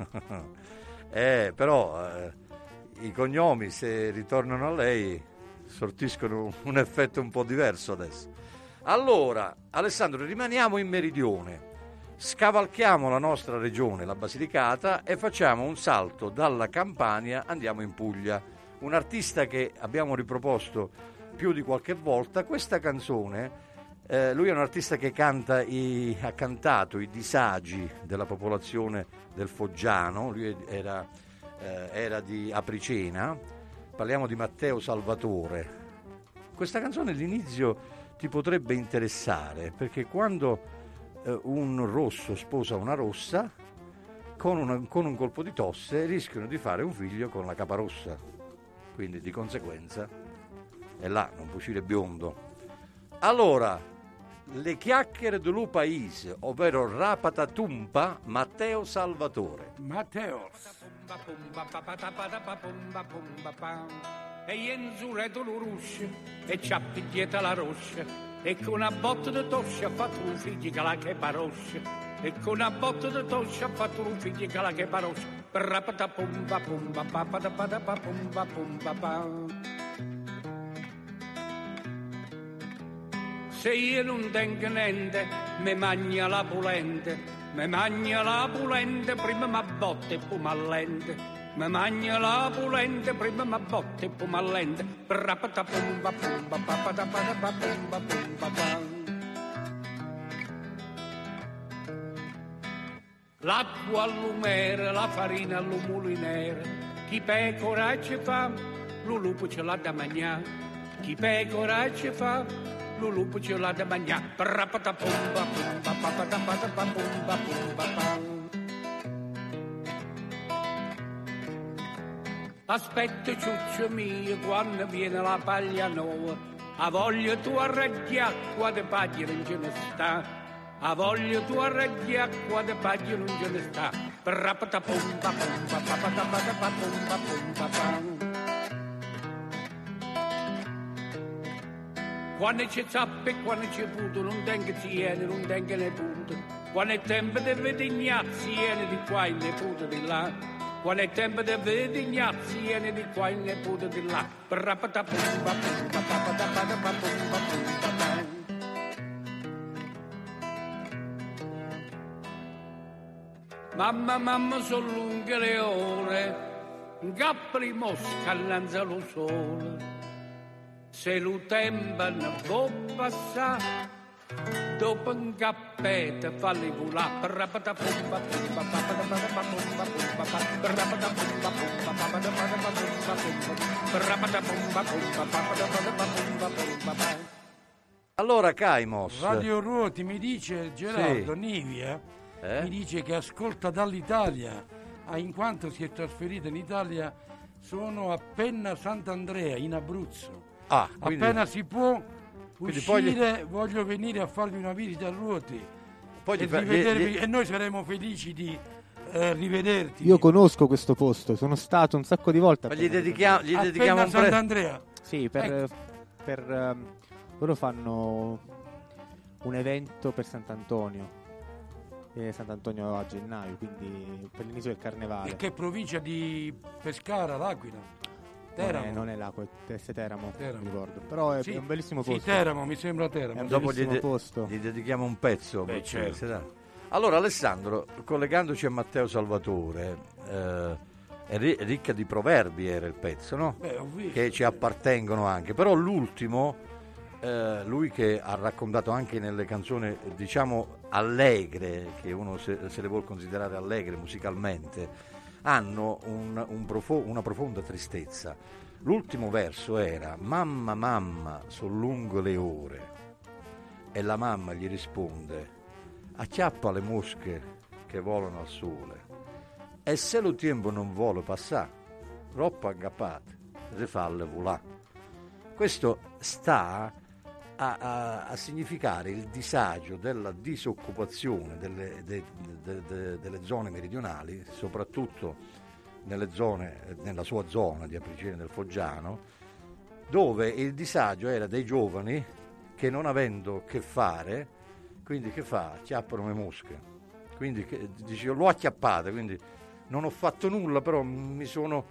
Però i cognomi, se ritornano a lei, sortiscono un effetto un po' diverso adesso. Allora, Alessandro, rimaniamo in Meridione. scavalchiamo la nostra regione, la Basilicata, e facciamo un salto dalla Campania, andiamo in Puglia. Un artista che abbiamo riproposto più di qualche volta. Questa canzone, lui è un artista che ha cantato i disagi della popolazione del Foggiano. Lui era di Apricena. Parliamo di Matteo Salvatore. Questa canzone all'inizio ti potrebbe interessare, perché quando un rosso sposa una rossa, con un colpo di tosse rischiano di fare un figlio con la caparossa, quindi di conseguenza è là, non può uscire biondo. Allora, le chiacchiere dello paese, ovvero Rapatatumpa, Matteo Salvatore. Matteo. E Jenzure dolorusce e ciappi dietro la roscia, e con una botta di toscia ha fatto un figlio che la che paroscia, e con una botta di toscia ha fatto un figlio che la che paroscia. Rapata pumba pumba papata pata pumba pumba pa. Se io non tengo niente, me magna la pulente, prima ma botte e poi m'allente. Me magna la pulente, prima ma botte e poi m'allente. Rapata pumba pumba papata pata pumba pumba pa. L'acqua all'umere, la farina all'umulinere, chi pecora ci fa, lo lupo ce l'ha da mangiare. Chi pecora ci fa, lo lupo ce l'ha da mangiare. Rapata pumba pumba papata pata pumba pumba pa. Aspetta ciuccio mio quando viene la paglia nuova, a voglia tu arreggia qua de paglia non ce ne sta, a voglia tu arreggia qua de paglia non ce ne sta. Rapata pumba pumba papata pata pumba pumba pa. Quando c'è zappa e quando c'è puto, non tengo ziene, non tengo ne puto. Quando è tempo di vedere ziene di qua e ne puto di là. Quando è tempo di vedere ziene di qua e ne puto di là. Rapata pumba pumba papata pata pumba pumba pa. Mamma, sono lunghe le ore, gappoli mosca all'anza lo sole. Se lo tempo non può passare, dopo un cappetto falli volare. Rapata pumba pumba papata pata pumba pumba pa. Rapata pumba pumba papata pata pumba pumba. Rapata pumba pumba papata pata pumba pumba pa. Allora Caimos, Radio Ruoti mi dice Gerardo, sì. Nivia mi dice che ascolta dall'Italia, in quanto si è trasferita in Italia. Sono appena Sant'Andrea in Abruzzo. Quindi, appena si può uscire, voglio venire a farvi una visita a Ruoti e noi saremo felici di rivederti. Io conosco questo posto, sono stato un sacco di volte. Ma gli dedichiamo un Sant'Andrea. Sì, loro fanno un evento per Sant'Antonio. Sant'Antonio a gennaio, quindi per l'inizio del carnevale. E che provincia di Pescara, l'Aquila? Teramo. Non è l'Aquila, Teramo, non ricordo. Però è un bellissimo posto. Sì, Teramo, mi sembra Teramo. È un dopo bellissimo posto. Gli dedichiamo un pezzo. Certo. Allora Alessandro, collegandoci a Matteo Salvatore, è ricca di proverbi era il pezzo, no? Che ci appartengono anche. Però l'ultimo, lui che ha raccontato anche nelle canzoni, diciamo, allegre, che uno se le vuol considerare allegre musicalmente, hanno una profonda tristezza. L'ultimo verso era: mamma, son lungo le ore. E la mamma gli risponde: acchiappa le mosche che volano al sole. E se lo tempo non vuole passare, troppo aggappate, rifalle volà. Questo sta a significare il disagio della disoccupazione delle zone meridionali, soprattutto nella sua zona di Apricena del Foggiano, dove il disagio era dei giovani che, non avendo che fare, quindi che fa? Acchiappano le mosche. Quindi dice: l'ho acchiappata, quindi non ho fatto nulla, però mi sono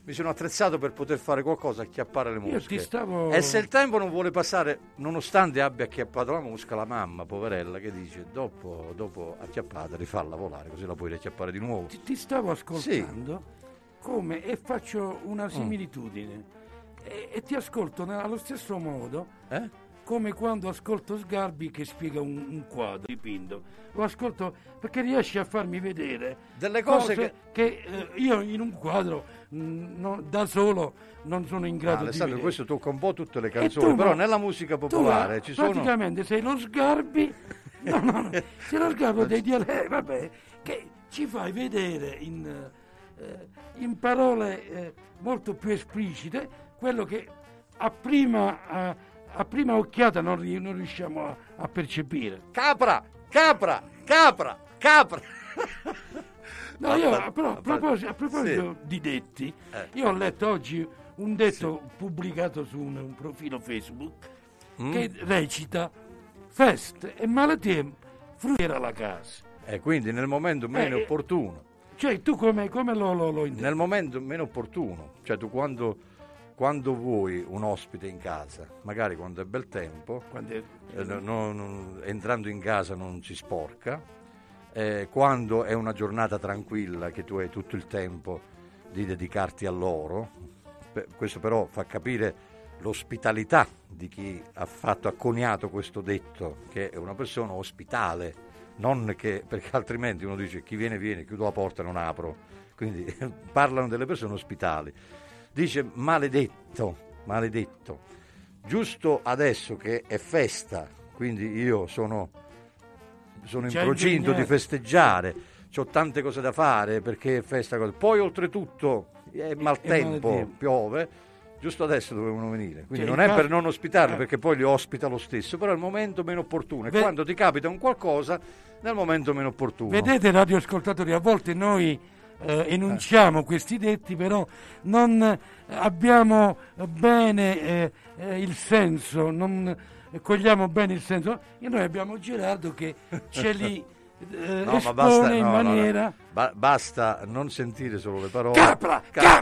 mi sono attrezzato per poter fare qualcosa, acchiappare le mosche. Stavo... E se il tempo non vuole passare, nonostante abbia acchiappato la mosca, la mamma, poverella, che dice dopo acchiappata rifarla volare, così la puoi riacchiappare di nuovo. Ti stavo ascoltando come, e faccio una similitudine e ti ascolto allo stesso modo come quando ascolto Sgarbi che spiega un quadro dipinto. Lo ascolto perché riesce a farmi vedere delle cose che io in un quadro da solo non sono in grado di vedere. Questo tocca un po' tutte le canzoni, però nella musica popolare ci sono... Praticamente sei lo Sgarbi, sei lo Sgarbi dei dialetti, che ci fai vedere in parole molto più esplicite quello che a prima occhiata non riusciamo a percepire. Capra! No, io a proposito di detti, io ho letto oggi un detto pubblicato su un profilo Facebook che recita: feste e malattie fruire alla casa. E quindi nel momento meno opportuno. Cioè tu come lo intendi? Nel momento meno opportuno, cioè tu quando vuoi un ospite in casa, magari quando è bel tempo, entrando in casa non si sporca, quando è una giornata tranquilla che tu hai tutto il tempo di dedicarti a loro, questo però fa capire l'ospitalità di chi ha coniato questo detto, che è una persona ospitale, non che, perché altrimenti uno dice chi viene, chiudo la porta e non apro, quindi parlano delle persone ospitali. Dice maledetto, giusto adesso che è festa, quindi io sono in procinto di festeggiare, ho tante cose da fare perché è festa, poi oltretutto è maltempo, piove, giusto adesso dovevano venire, quindi non è per non ospitarli perché poi li ospita lo stesso, però è il momento meno opportuno, e quando ti capita un qualcosa nel momento meno opportuno. Vedete, radioascoltatori, a volte noi enunciamo questi detti, però non abbiamo bene il senso, non cogliamo bene il senso, e noi abbiamo Gerardo che ce li espone in maniera... Basta non sentire solo le parole. Capra!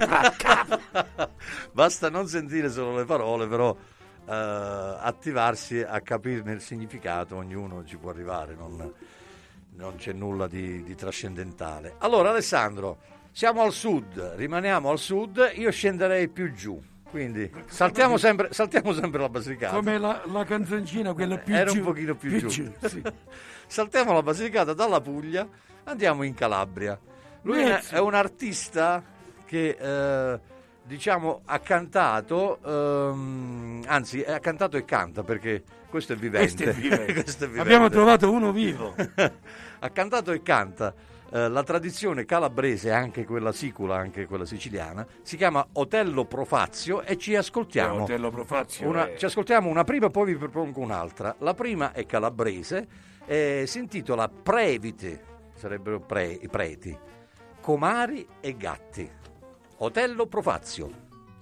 Basta non sentire solo le parole, però attivarsi a capirne il significato, ognuno ci può arrivare, non c'è nulla di trascendentale. Allora Alessandro, siamo al sud, rimaniamo al sud, io scenderei più giù, quindi saltiamo sempre la Basilicata. Come la canzoncina, quella più era giù. Era un pochino più giù. Sì. Saltiamo la Basilicata dalla Puglia, andiamo in Calabria. Lui è un artista che ha cantato, anzi ha cantato e canta, perché questo è vivente. Questo è vivente. Abbiamo trovato uno vivo. Ha cantato e canta la tradizione calabrese, anche quella sicula, anche quella siciliana, si chiama Otello Profazio, e ci ascoltiamo. Otello Profazio. Ci ascoltiamo una prima, poi vi propongo un'altra. La prima è calabrese, si intitola Previte, sarebbero i preti, comari e gatti. Otello Profazio.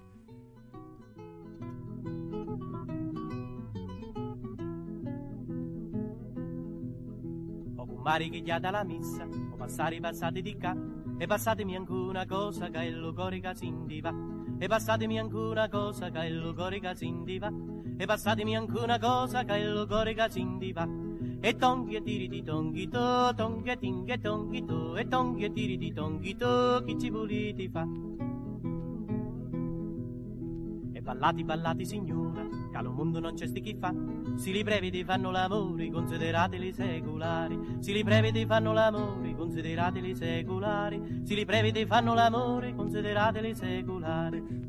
Mari che gli ha dalla missa, o passati di qua, e passatemi anche una cosa che il cuore che si indiva, e passatemi anche una cosa che il cuore che si indiva, e passatemi anche una cosa che il cuore che si indiva, e tonghi e tiri di tonghi to, tonghi e tinghi e tonghi to, e tonghi e tiri di tonghi to, chi ci volete fa? E ballati signora, che lo mondo non c'è sti chi fa, si li prevede fanno l'amore, considerateli secolari, si li prevede fanno l'amore, considerateli secolari, si li prevede fanno l'amore, considerateli secolari.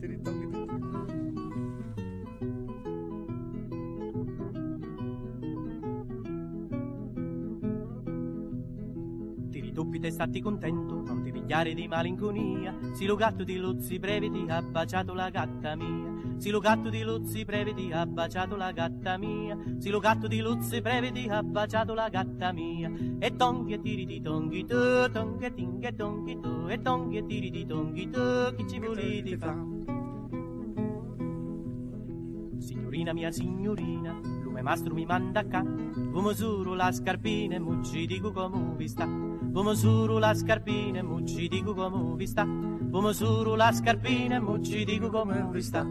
Ti ritoppi te stati contento, non ti pigliare di malinconia, si lo gatto di Luzzi prevedi ha baciato la gatta mia. Si lo gatto di Luzzi prevedi ha baciato la gatta mia, si lo gatto di Luzzi prevedi ha baciato la gatta mia, e tonghi e tiri di tonghi tu, tonghi e tinghi e tonghi tu, e tonghi e tiri di tonghi tu, chi ci volete fa? Signorina mia signorina, come mastro mi manda qua. Vumo suru la scarpina e mucci dico come vi sta. Vumo suru la scarpina e mucci dico come vi sta. Vumo suru la scarpina e mucci dico come vi sta.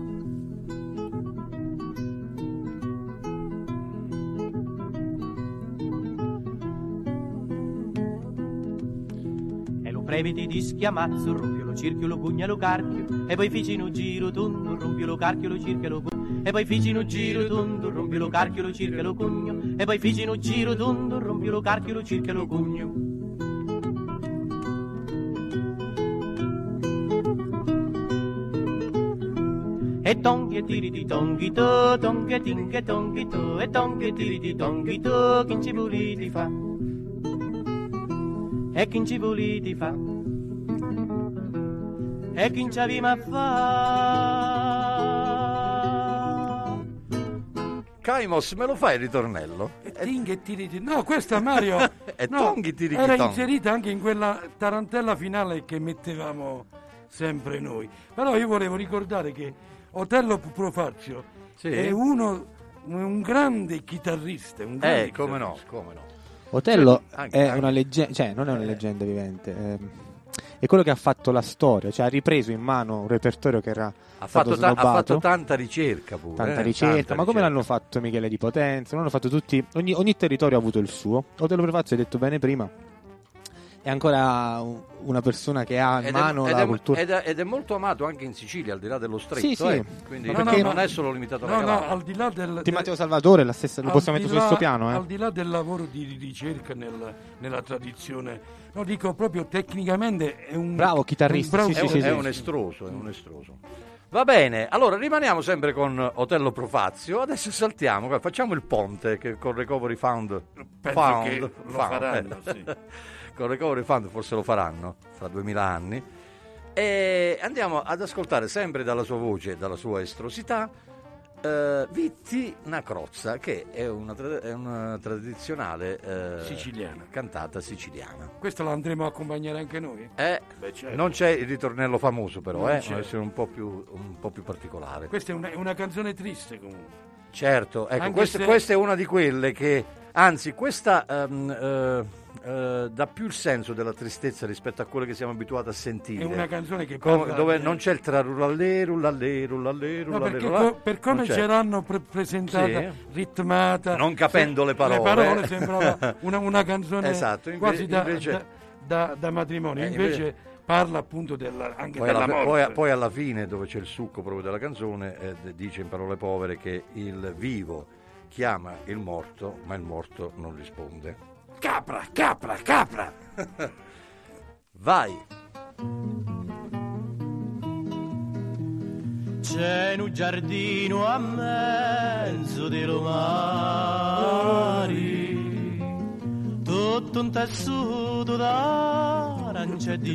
Previti di schiamazzo, rompio lo circhio, lo cugna, lo carchio, e poi fici un giro tondo, rompio lo carchio, lo circhio, lo cugno, e poi fici un giro tondo, rompio lo carchio, lo circhio, lo cugno, e poi fici un giro tondo, rompio lo carchio, lo circhio, lo cugno. E tonghi e tiri di tonghi to, tonghi e tinghe tonghi to, e tonghi e tiri di tonghi to, chi ci volete fa? E chi ci volete fa? E chi ci avima fa? Caimos, me lo fai il ritornello? Tinghe tiriti. No, questa Mario e tonghi tiriti era inserita anche in quella tarantella finale che mettevamo sempre noi. Però io volevo ricordare che Otello Profazio è un grande chitarrista, un grande come no, come no. Otello è una leggenda, cioè non è una leggenda vivente, è quello che ha fatto la storia, cioè ha ripreso in mano un repertorio che era ha fatto tanta ricerca pure. Tanta ricerca, ma come l'hanno fatto Michele Di Potenza, l'hanno fatto tutti, ogni territorio ha avuto il suo. Otello Profazio, hai detto bene prima, è ancora una persona che ha in mano la cultura. Ed è molto amato anche in Sicilia, al di là dello stretto. Sì. Quindi non è solo limitato alla Calabria. Al di là di Matteo Salvatore, la stessa, lo possiamo mettere sullo stesso piano. Al di là del lavoro di ricerca nella tradizione, no, dico proprio tecnicamente è un bravo chitarrista. È un estroso. Va bene, allora rimaniamo sempre con Otello Profazio. Adesso saltiamo, facciamo il ponte che con Recovery Fund. Lo faranno, sì. Con Recovery Fund forse lo faranno fra 2000 anni, e andiamo ad ascoltare sempre dalla sua voce, dalla sua estrosità, Vitti na crozza, che è una tradizionale siciliana, cantata siciliana. Questa la andremo a accompagnare anche noi? Certo. Non c'è il ritornello famoso, però deve essere un po' più particolare. Questa è una canzone triste comunque. Certo, ecco, questa è una di quelle che, anzi, questa dà più il senso della tristezza rispetto a quello che siamo abituati a sentire. È una canzone che dove non c'è il trarullalleru, per come ce l'hanno presentata, ritmata, non capendo le parole. Le parole sembrava una canzone esatto, quasi da matrimonio, invece parla appunto della morte. Poi alla fine, dove c'è il succo proprio della canzone, dice in parole povere che il vivo chiama il morto, ma il morto non risponde. Capra! Vai! C'è un giardino a mezzo di mari, tutto un tessuto d'arancia e di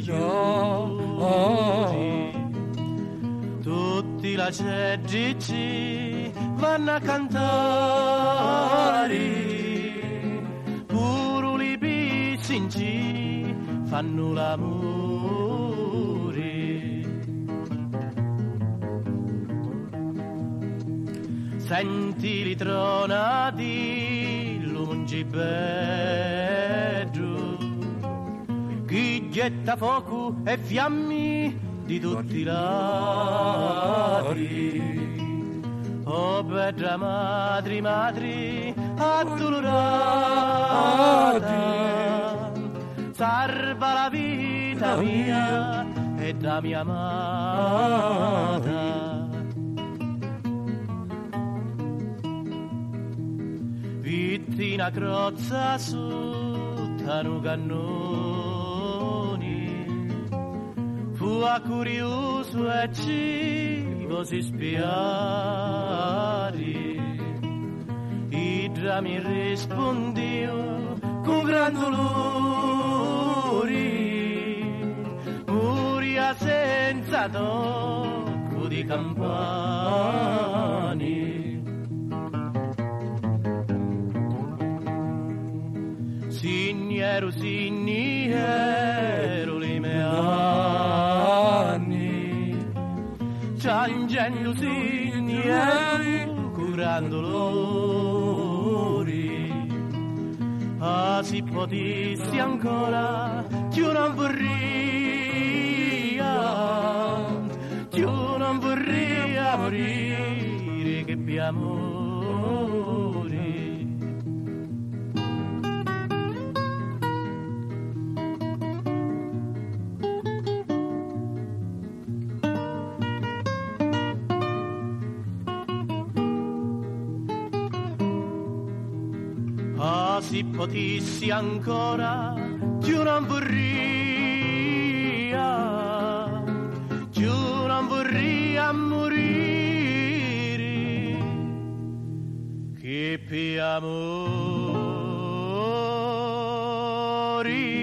fiori, tutti la ceggici vanno a cantare, fanno l'amore. Senti li tronati lungibello, chi getta fuoco e fiammi di tutti i lati. Oh bella madri addolorata, salva la vita mia e da mia amata. Vittina crozza sottano cannoni, fu a curioso e cibo si spiari. Idra mi rispondió con gran dolori, muria senza tocco di campani. Signero le mie anni, piangendo signero curando amori. Ah, se potessi ancora, io non vorrei morire che più amori. Ah, se potessi ancora, io non vorrei morire che per amori.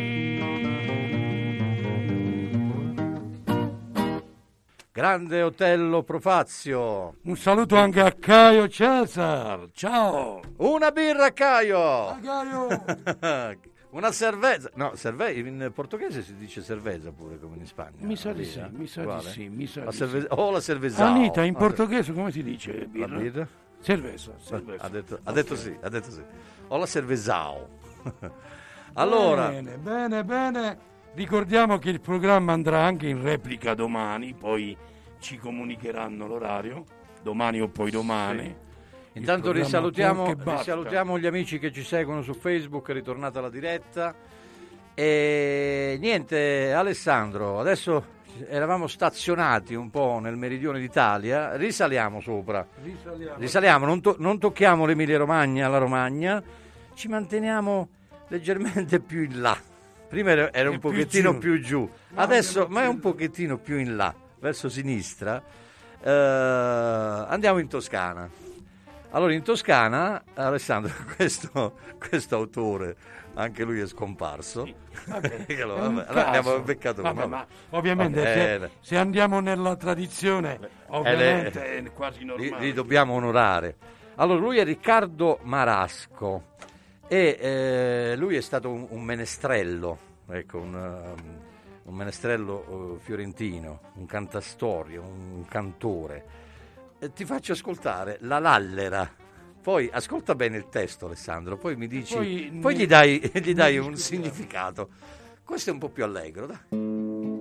Grande Otello Profazio. Un saluto anche a Caio Cesar. Ciao. Una birra, Caio. Caio. Una cerveza. No, in portoghese si dice cerveza pure come in Spagna. Mi sa di sì, mi sa di sì. O la cerveza. Anita, in portoghese come si dice birra? La birra? Cerveza. Ha detto sì. O la cervezao. Allora. Bene. Ricordiamo che il programma andrà anche in replica domani, poi ci comunicheranno l'orario, domani o poi domani. Sì. Intanto risalutiamo gli amici che ci seguono su Facebook, è ritornata la diretta. E niente, Alessandro, adesso eravamo stazionati un po' nel meridione d'Italia, risaliamo sopra. Risaliamo, non tocchiamo l'Emilia Romagna, la Romagna, ci manteniamo leggermente più in là. Prima era un pochettino più giù, adesso ma è un pochettino più in là, verso sinistra. Andiamo in Toscana. Allora, in Toscana, Alessandro, questo autore, anche lui è scomparso. Sì, abbiamo beccato ma ovviamente se andiamo nella tradizione, ovviamente è quasi normale. Li dobbiamo onorare. Allora, lui è Riccardo Marasco. E lui è stato un menestrello, ecco, un menestrello fiorentino, un cantastorie, un cantore. Ti faccio ascoltare La Lallera, poi ascolta bene il testo, Alessandro, poi mi dici, poi gli dai un significato. Questo è un po' più allegro, dai.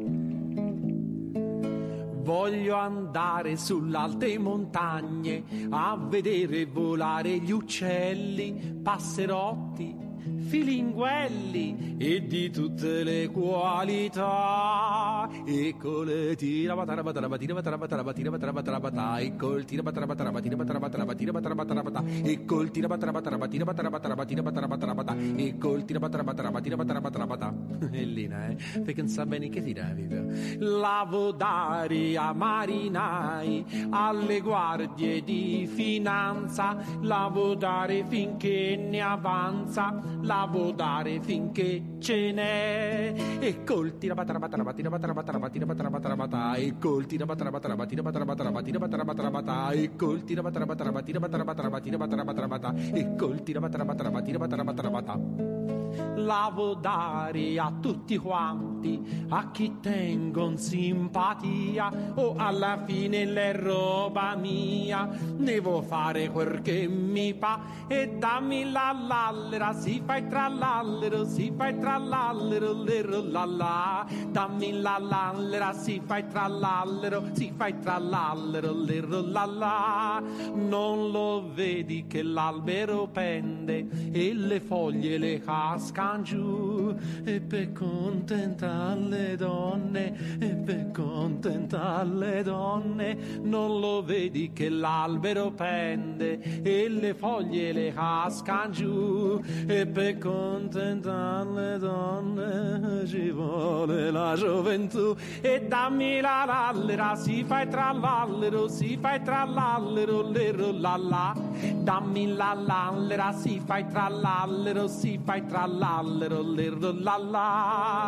Voglio andare sulle alte montagne a vedere volare gli uccelli, passerotti, filinguelli e di tutte le qualità. E con le tirabatarabatarabatirabatarabatarabatarabatarabatà e col tirabatarabatarabatirabatarabatarabatarabatarabatà e col tirabatarabatarabatirabatarabatarabatarabatà e col tirabatarabatarabatirabatarabatarabatà. E Lina, perché non sa bene che tiravi. Lavo dare a marinai, alle guardie di finanza, lavo dare finché ne avanza, lavo dare finché ce n'è. E col tirabatarabatarabatirabatarabatarabatarabatà e col tirabatarabatarabatirabatarabatarabatarabatà e col tirabatarabatarabatirabatarabatarabatarabatà e col tirabatarabatarabatirabatarabatarabatà. Lavo dare a tutti quanti, a chi tengon simpatia, o alla fine l'è roba mia, devo fare quel che mi fa. E dammi la lallera, si fai tra l'allero, si fai tra l'allero, l'ero la la. Dammi la lallera, si fai tra l'allero, si fai tra l'allero, l'ero la la. Non lo vedi che l'albero pende e le foglie le cascan giù, e per contentare le donne, e per contentare le donne, non lo vedi che l'albero pende e le foglie le cascan giù, e per contentare le donne ci vuole la gioventù. E dammi la lallera, si fai tra l'allero, si fai tra l'allero, l'ero la la. Dammi la lallera, si fai tra l'allero, si fai tra l'allero, l'ero la la.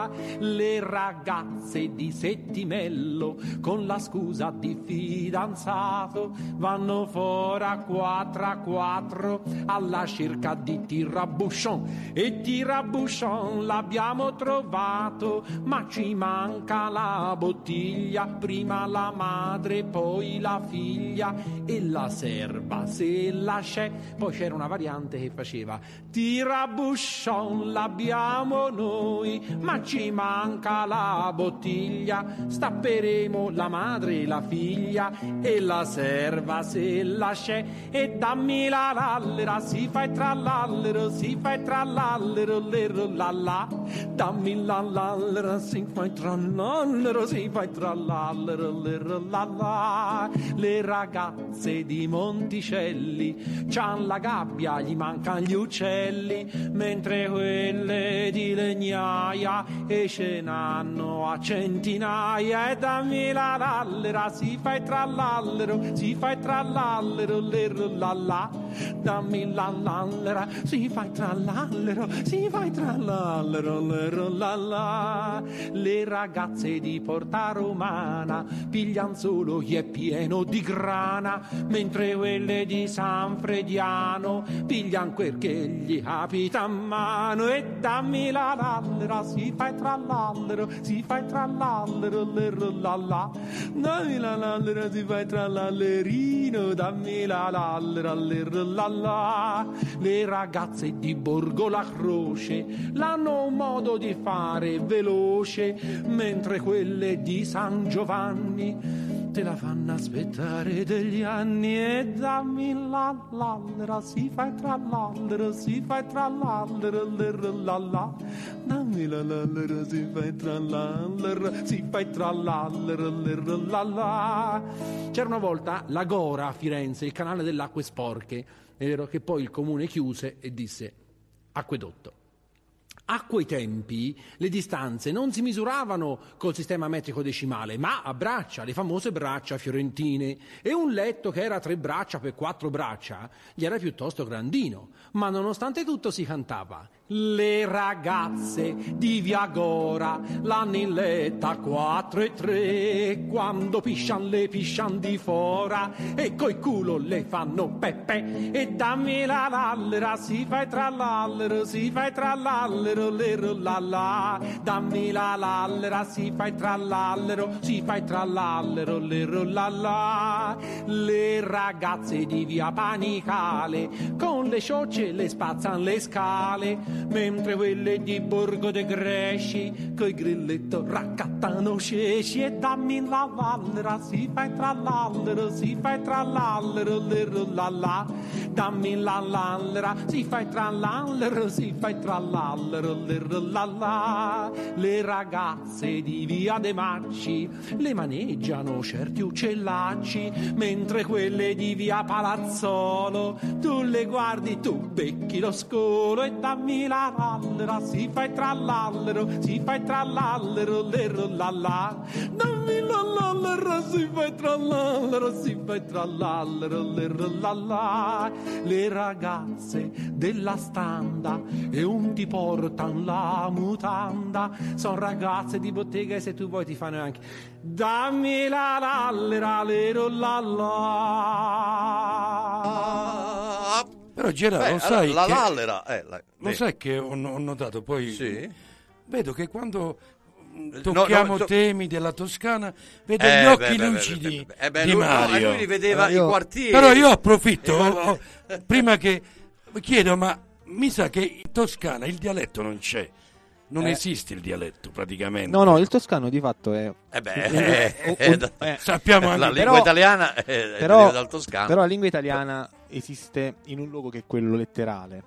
le ragazze di Settimello con la scusa di fidanzato vanno fuori a 4 alla cerca di Tirabuchon, e Tirabuchon l'abbiamo trovato, ma ci manca la bottiglia, prima la madre poi la figlia e la serva se la c'è. Poi c'era una variante che faceva Tirabuchon l'abbiamo noi, ma ci manca la bottiglia, stapperemo la madre e la figlia e la serva se la c'è. E dammi la lallera, si fa e trallallero, si fa e trallallero, lero la la. Dammi la lallera, si fa e trallallero, si fa e trallallero, lero la la. Le ragazze di Monticelli c'han la gabbia, gli mancano gli uccelli, mentre quelle di Legnaia e ce n'hanno a centinaia. E dammi la lallera, si fa e trallallero, si fa e trallallero, lero la la. Dammi la lallera, si fa e trallallero, si fa e trallallero, lero la la. Le ragazze di Porta Romana piglian solo chi è pieno di grana, mentre quelle di San Frediano piglian quel che gli capita a mano. E dammi la lallera, si fa e trallallero, si fa e trallallero, lero la la. Dammi la lallera, si fa e trallallerino, dammi la lallera, lero la la. Le ragazze di Borgo la Croce l'hanno un modo di fare veloce, mentre quelle di San Giovanni te la fanno aspettare degli anni. E dammi la lallera, si fa e trallallero, si fa e trallallero, lero la la. Dammi la lallera, si fa e trallallero, si fa e trallallero, lero la la. C'era una volta l'Agora a Firenze, il canale delle acque sporche, è vero, che poi il comune chiuse e disse acquedotto. A quei tempi le distanze non si misuravano col sistema metrico decimale, ma a braccia, le famose braccia fiorentine, e un letto che era 3 braccia per 4 braccia gli era piuttosto grandino, ma nonostante tutto si cantava: le ragazze di Via Gora l'hanno in letta 4 e 3, quando piscian le piscian di fora e coi culo le fanno pepe. E dammi la lallera, si fa e trallallero, si fa e trallallero, lero la la. Dammi la lallera, si fa e trallallero, si fa e trallallero, lero la la. Le ragazze di Via Panicale con le ciocce le spazzan le scale, mentre quelle di Borgo de Gresci coi grilletto raccattano ceci. E dammi la lallera, si fa e trallallero, si fa e trallallero, lero la la. Dammi la lallera, si fa e trallallero, si fa e trallallero, lero la la. Le ragazze di Via De Marci le maneggiano certi uccellacci, mentre quelle di Via Palazzolo tu le guardi, tu becchi lo scolo. E dammi la lallera, si fa e trallallero, si fa e trallallero, lero la la. Dammi la lallera, si fa e trallallero, si fa e trallallero, lero la la. Le ragazze della Standa e un ti portan la mutanda, son ragazze di bottega e se tu vuoi ti fanno anche dammi la lallera, lero la la. Però Gerardo, lo sai la che, lallera, lo sai che ho notato poi, sì? Vedo che quando tocchiamo temi della Toscana vedo gli occhi lucidi di Mario. Lui li vedeva i quartieri. Però io approfitto prima che chiedo, ma mi sa che in Toscana il dialetto non c'è. Non esiste il dialetto praticamente. No, il toscano di fatto è... sappiamo anche la lingua italiana deriva dal toscano. Però la lingua italiana esiste in un luogo che è quello letterale.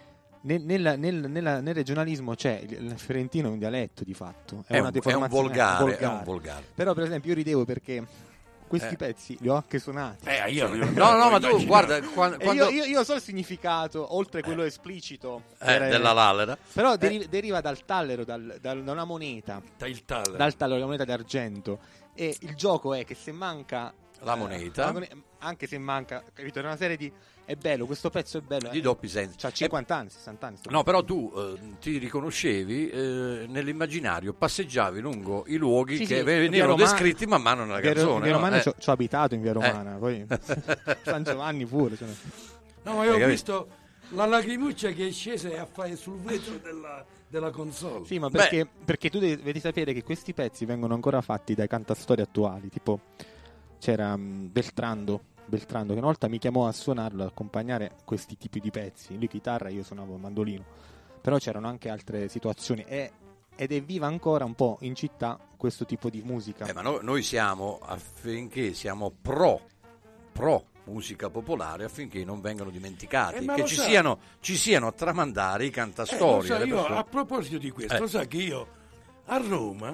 Nel regionalismo c'è il fiorentino è un dialetto di fatto. È un volgare. Però per esempio io ridevo perché questi pezzi li ho anche suonati. Ma tu guarda quando... io so il significato oltre quello esplicito della lallera, però deriva dal tallero, da una moneta, dal tallero, la moneta d'argento, e il gioco è che se manca La moneta, anche se manca, capito? È una serie di... È bello, questo pezzo è bello. Di doppi sensi. C'ha 50 anni, 60 anni. No, però tu ti riconoscevi nell'immaginario, passeggiavi lungo i luoghi che venivano descritti man mano nella canzone. In Via Romana ci ho abitato in Via Romana, poi San Giovanni pure. Cioè. No, ma io ho visto la lacrimuccia che è scesa a fare sul vetro della console. Sì, ma perché tu devi sapere che questi pezzi vengono ancora fatti dai cantastorie attuali, tipo c'era Beltrando che una volta mi chiamò a suonarlo, ad accompagnare questi tipi di pezzi. Lui chitarra, io suonavo mandolino. Però c'erano anche altre situazioni ed è viva ancora un po' in città questo tipo di musica. Ma noi siamo affinché siamo pro musica popolare, affinché non vengano dimenticati, che ci siano a tramandare i cantastorie. Io a proposito di questo, sai che io a Roma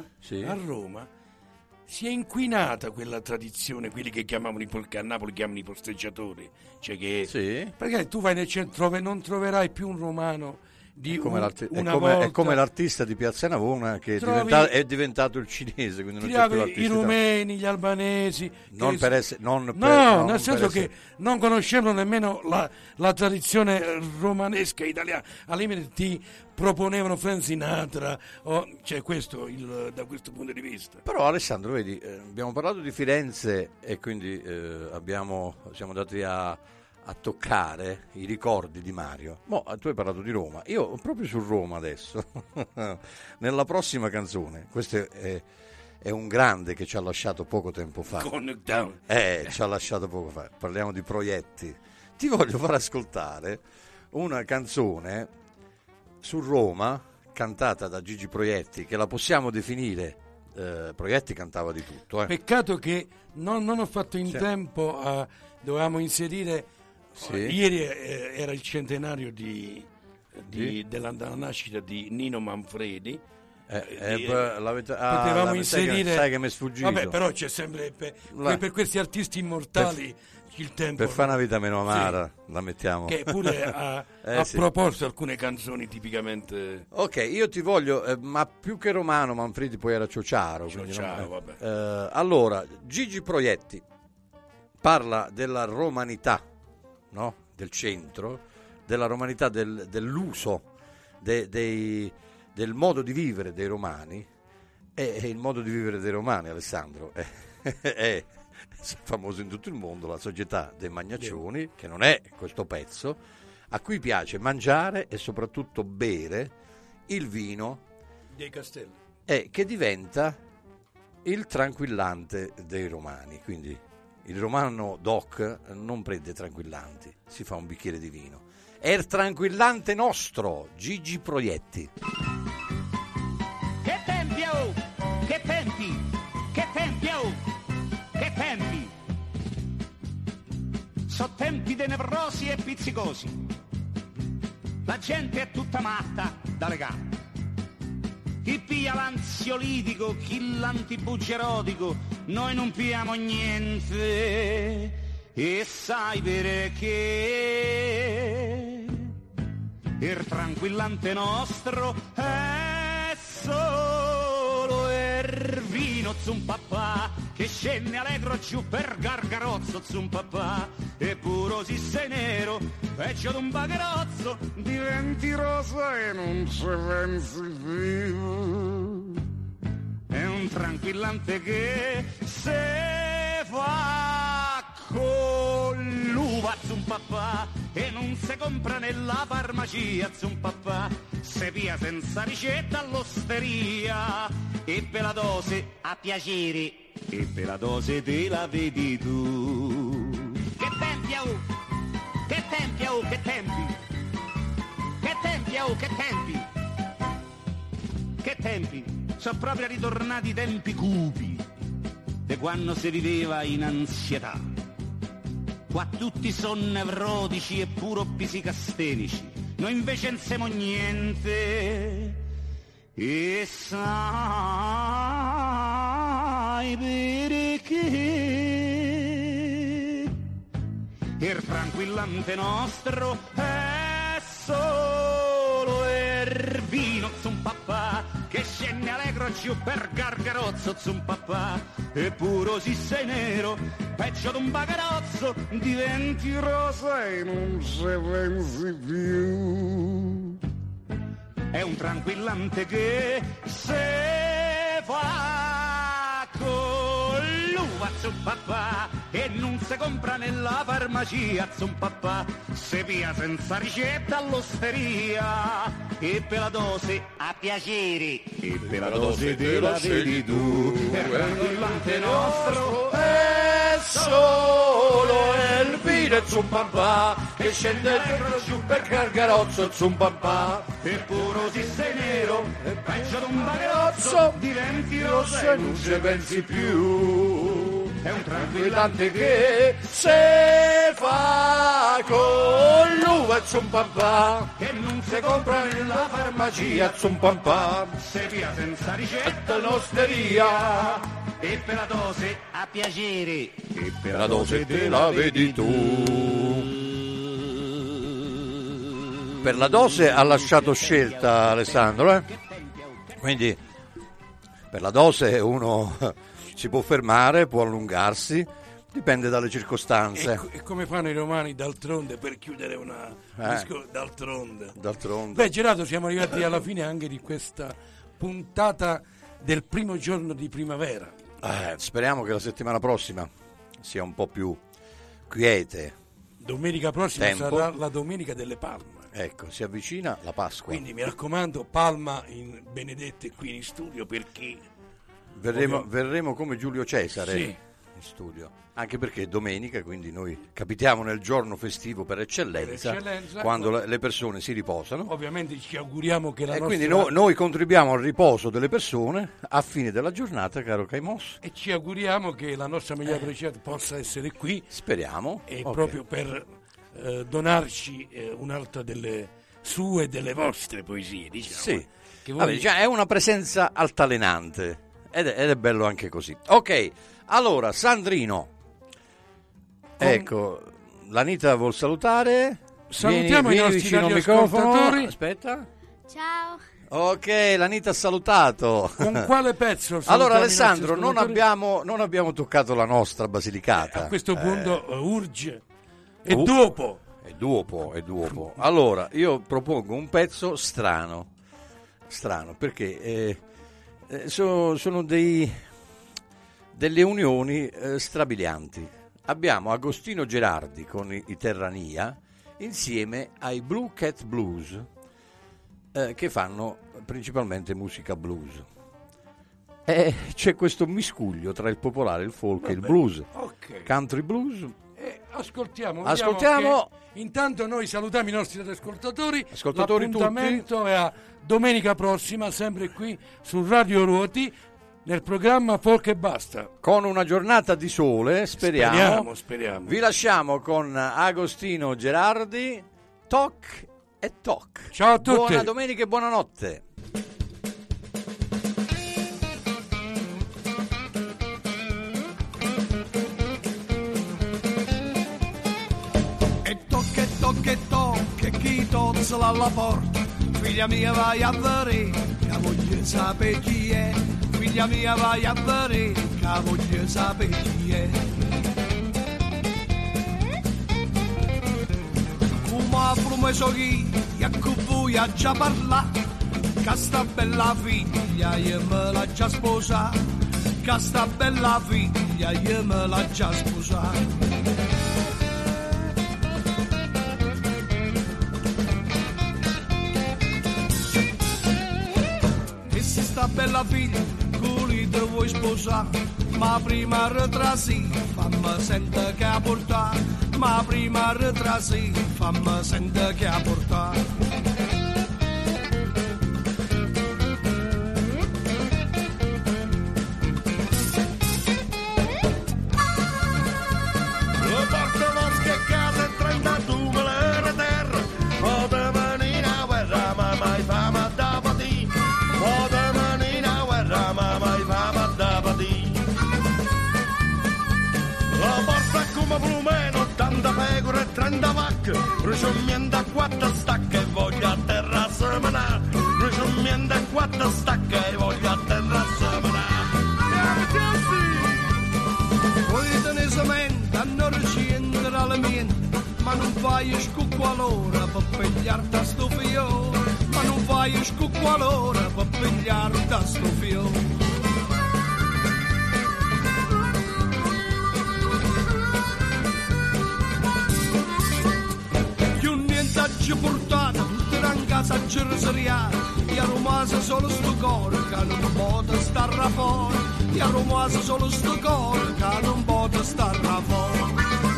si è inquinata quella tradizione, quelli che chiamavano a Napoli chiamano i posteggiatori, cioè che perché tu vai nel centro e non troverai più un romano è come l'artista di Piazza Navona che è diventato il cinese, quindi non c'è più l'artista. I rumeni, gli albanesi, nel senso che non conoscevano nemmeno la tradizione romanesca italiana. Al limite ti proponevano Frank Sinatra, cioè questo da questo punto di vista. Però Alessandro, vedi, abbiamo parlato di Firenze e quindi siamo andati a toccare i ricordi di Mario. Tu hai parlato di Roma, io proprio su Roma adesso nella prossima canzone, questo è un grande che ci ha lasciato poco tempo fa, ci ha lasciato poco fa, parliamo di Proietti. Ti voglio far ascoltare una canzone su Roma cantata da Gigi Proietti, che la possiamo definire Proietti cantava di tutto. Peccato che non ho fatto in tempo dovevamo inserire. Ieri era il centenario della nascita di Nino Manfredi. Potevamo inserire. Sai che mi è sfuggito. Vabbè, però c'è sempre per questi artisti immortali il tempo. Per fare una vita meno amara, la mettiamo. Che pure ha proposto alcune canzoni tipicamente. Ok, io ti voglio, ma più che romano, Manfredi poi era Ciociaro. Vabbè. Allora, Gigi Proietti parla della romanità. No? Del centro, della romanità, dell'uso del modo di vivere dei romani, e il modo di vivere dei romani, Alessandro, è famoso in tutto il mondo, la società dei magnaccioni, che non è questo pezzo, a cui piace mangiare e soprattutto bere il vino dei castelli, che diventa il tranquillante dei romani. Quindi il romano doc non prende tranquillanti, si fa un bicchiere di vino. È il tranquillante nostro, Gigi Proietti. Che tempi, oh! Che tempi! Che tempi, oh! Che tempi! So tempi de nevrosi e pizzicosi. La gente è tutta matta dalle gambe. Chi piglia l'ansiolitico, chi l'antibuggerotico, noi non pigliamo niente. E sai perché? Il tranquillante nostro è solo il vino, zumpapà, che scende allegro giù per Gargarozzo, zumpapà. Eppure si sei nero, peggio d'un bagherozzo, diventi rosa e non ci pensi più. È un tranquillante che se fa con l'uva, zumpapà, e non si compra nella farmacia, zumpapà, se via senza ricetta all'osteria, e per la dose a piacere, e per la dose te la vedi tu. Che tempi, oh! Che tempi, oh! Che tempi! Che tempi, oh! Che tempi! Che tempi! Sono proprio ritornati i tempi cupi, de quando si viveva in ansietà. Qua tutti sono nevrotici e puro psicastenici, noi invece non siamo niente. E sai perché? Il tranquillante nostro è solo il vino, zumpapà, che scende allegro giù per Gargarozzo, zum papà. Eppure se sei nero, peggio d'un bagarozzo, diventi rosa e non ci pensi più. È un tranquillante che se fa con l'uva, zum papà, e non si compra nella farmacia, zum papà, se via senza ricetta all'osteria, e per la dose a piacere, e per la dose te la vedi tu. È il tranquillante nostro, è solo il vino, zum papà, che scende giù per Gargarozzo, zum papà. Eppure se sei nero, e peggio d'un bagarozzo, diventi rosa e non ci pensi più. È un tranquillante che se fa con l'uva, zum papà, che non si compra nella farmacia, zum papà, se via senza ricetta all'osteria, e per la dose a piacere, e per la dose te la vedi tu. Per la dose ha lasciato scelta Alessandro, quindi per la dose uno si può fermare, può allungarsi, dipende dalle circostanze. E come fanno i romani d'altronde per chiudere una disco d'altronde? D'altronde. Gerardo, siamo arrivati alla fine anche di questa puntata del primo giorno di primavera. Speriamo che la settimana prossima sia un po' più quiete. Domenica prossima sarà la Domenica delle Palme. Ecco, si avvicina la Pasqua. Quindi mi raccomando, palma in benedette qui in studio, perché verremo come Giulio Cesare in studio. Anche perché è domenica, quindi noi capitiamo nel giorno festivo per eccellenza quando le persone si riposano. Ovviamente ci auguriamo che la nostra... quindi noi contribuiamo al riposo delle persone a fine della giornata, caro Caimos. E ci auguriamo che la nostra Maria Preciata possa essere qui. Speriamo. E proprio per donarci un'altra delle sue e delle vostre poesie, diciamo. Sì. Che voi... è una presenza altalenante ed è bello anche così. Ok, allora Sandrino. Ecco, l'Anita vuol salutare. Salutiamo i nostri radioascoltatori. Aspetta. Ciao. Ok, l'Anita ha salutato. Con quale pezzo? Allora Alessandro, non abbiamo toccato la nostra Basilicata. A questo punto urge. E dopo. Allora, io propongo un pezzo strano perché sono delle unioni strabilianti. Abbiamo Agostino Gerardi con i Terrania insieme ai Blue Cat Blues, che fanno principalmente musica blues. C'è questo miscuglio tra il popolare, il folk e il blues. Okay. Country blues. Ascoltiamo. Intanto noi salutiamo i nostri ascoltatori. L'appuntamento tutti. È a domenica prossima, sempre qui su Radio Ruoti, nel programma Folk e Basta. Con una giornata di sole, speriamo. Speriamo. Vi lasciamo con Agostino Gerardi, Toc e Toc. Ciao a tutti. Buona domenica e buonanotte. Che chi tozzola alla porta, figlia mia vai a vedere, che voglio sapere chi è, figlia mia vai a vedere, che voglio sapere chi è. Come ha promesso chi, a cui voi ha già parlato, che sta bella figlia io me l'ha già sposata, che sta bella figlia io me l'ha già sposata. Sta bella figlia, cui te vuoi sposare, ma prima ritrasi, fammi sentire che ha portato, ma prima ritrasi, fammi sentire che ha portato. Le porte vostre case 32 le terra, o te manina guerra, ma mai fama da patì, o te manina guerra, ma mai fama da patì. La porta come plumeno, 80 pecore e 30 vacche, ricciumienta 4 stacche e voglio a terra semenare, ricciumienta 4 stacche generalmente, ma non fai scucqualora per pigliarti a sto fiore, ma non fai scucqualora per pigliarti a sto fiore. Ci portato tutte in casa a Gerseriale, e a Romasa solo sto cuore che non può stare fuori, e a Romasa solo sto cuore che non può stare fuori.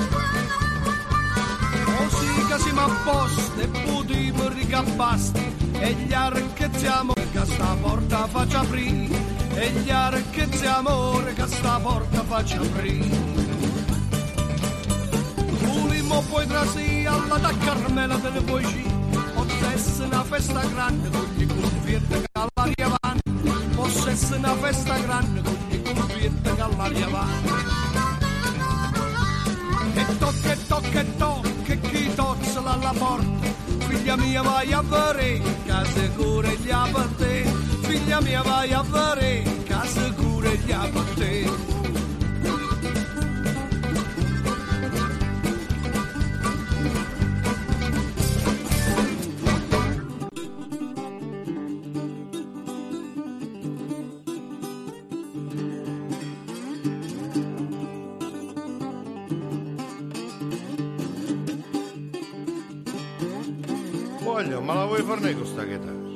Così che siamo a posto e potremo ricappasti, e gli archezziamo che sta porta faccia aprire, e gli archezziamo che sta porta faccia aprire. Volimmo poi trasì alla da Carmela delle poesie, potesse una festa grande con gli cuffiette che all'aria avanti, potesse una festa grande con gli cuffiette che all'aria avanti. E tocca, chi tozzola alla porta, figlia mia vai a vedere, casa cura gli aperte, figlia mia vai a vedere, casa cura gli aperte. Ma la vuoi fare con sta chitarra?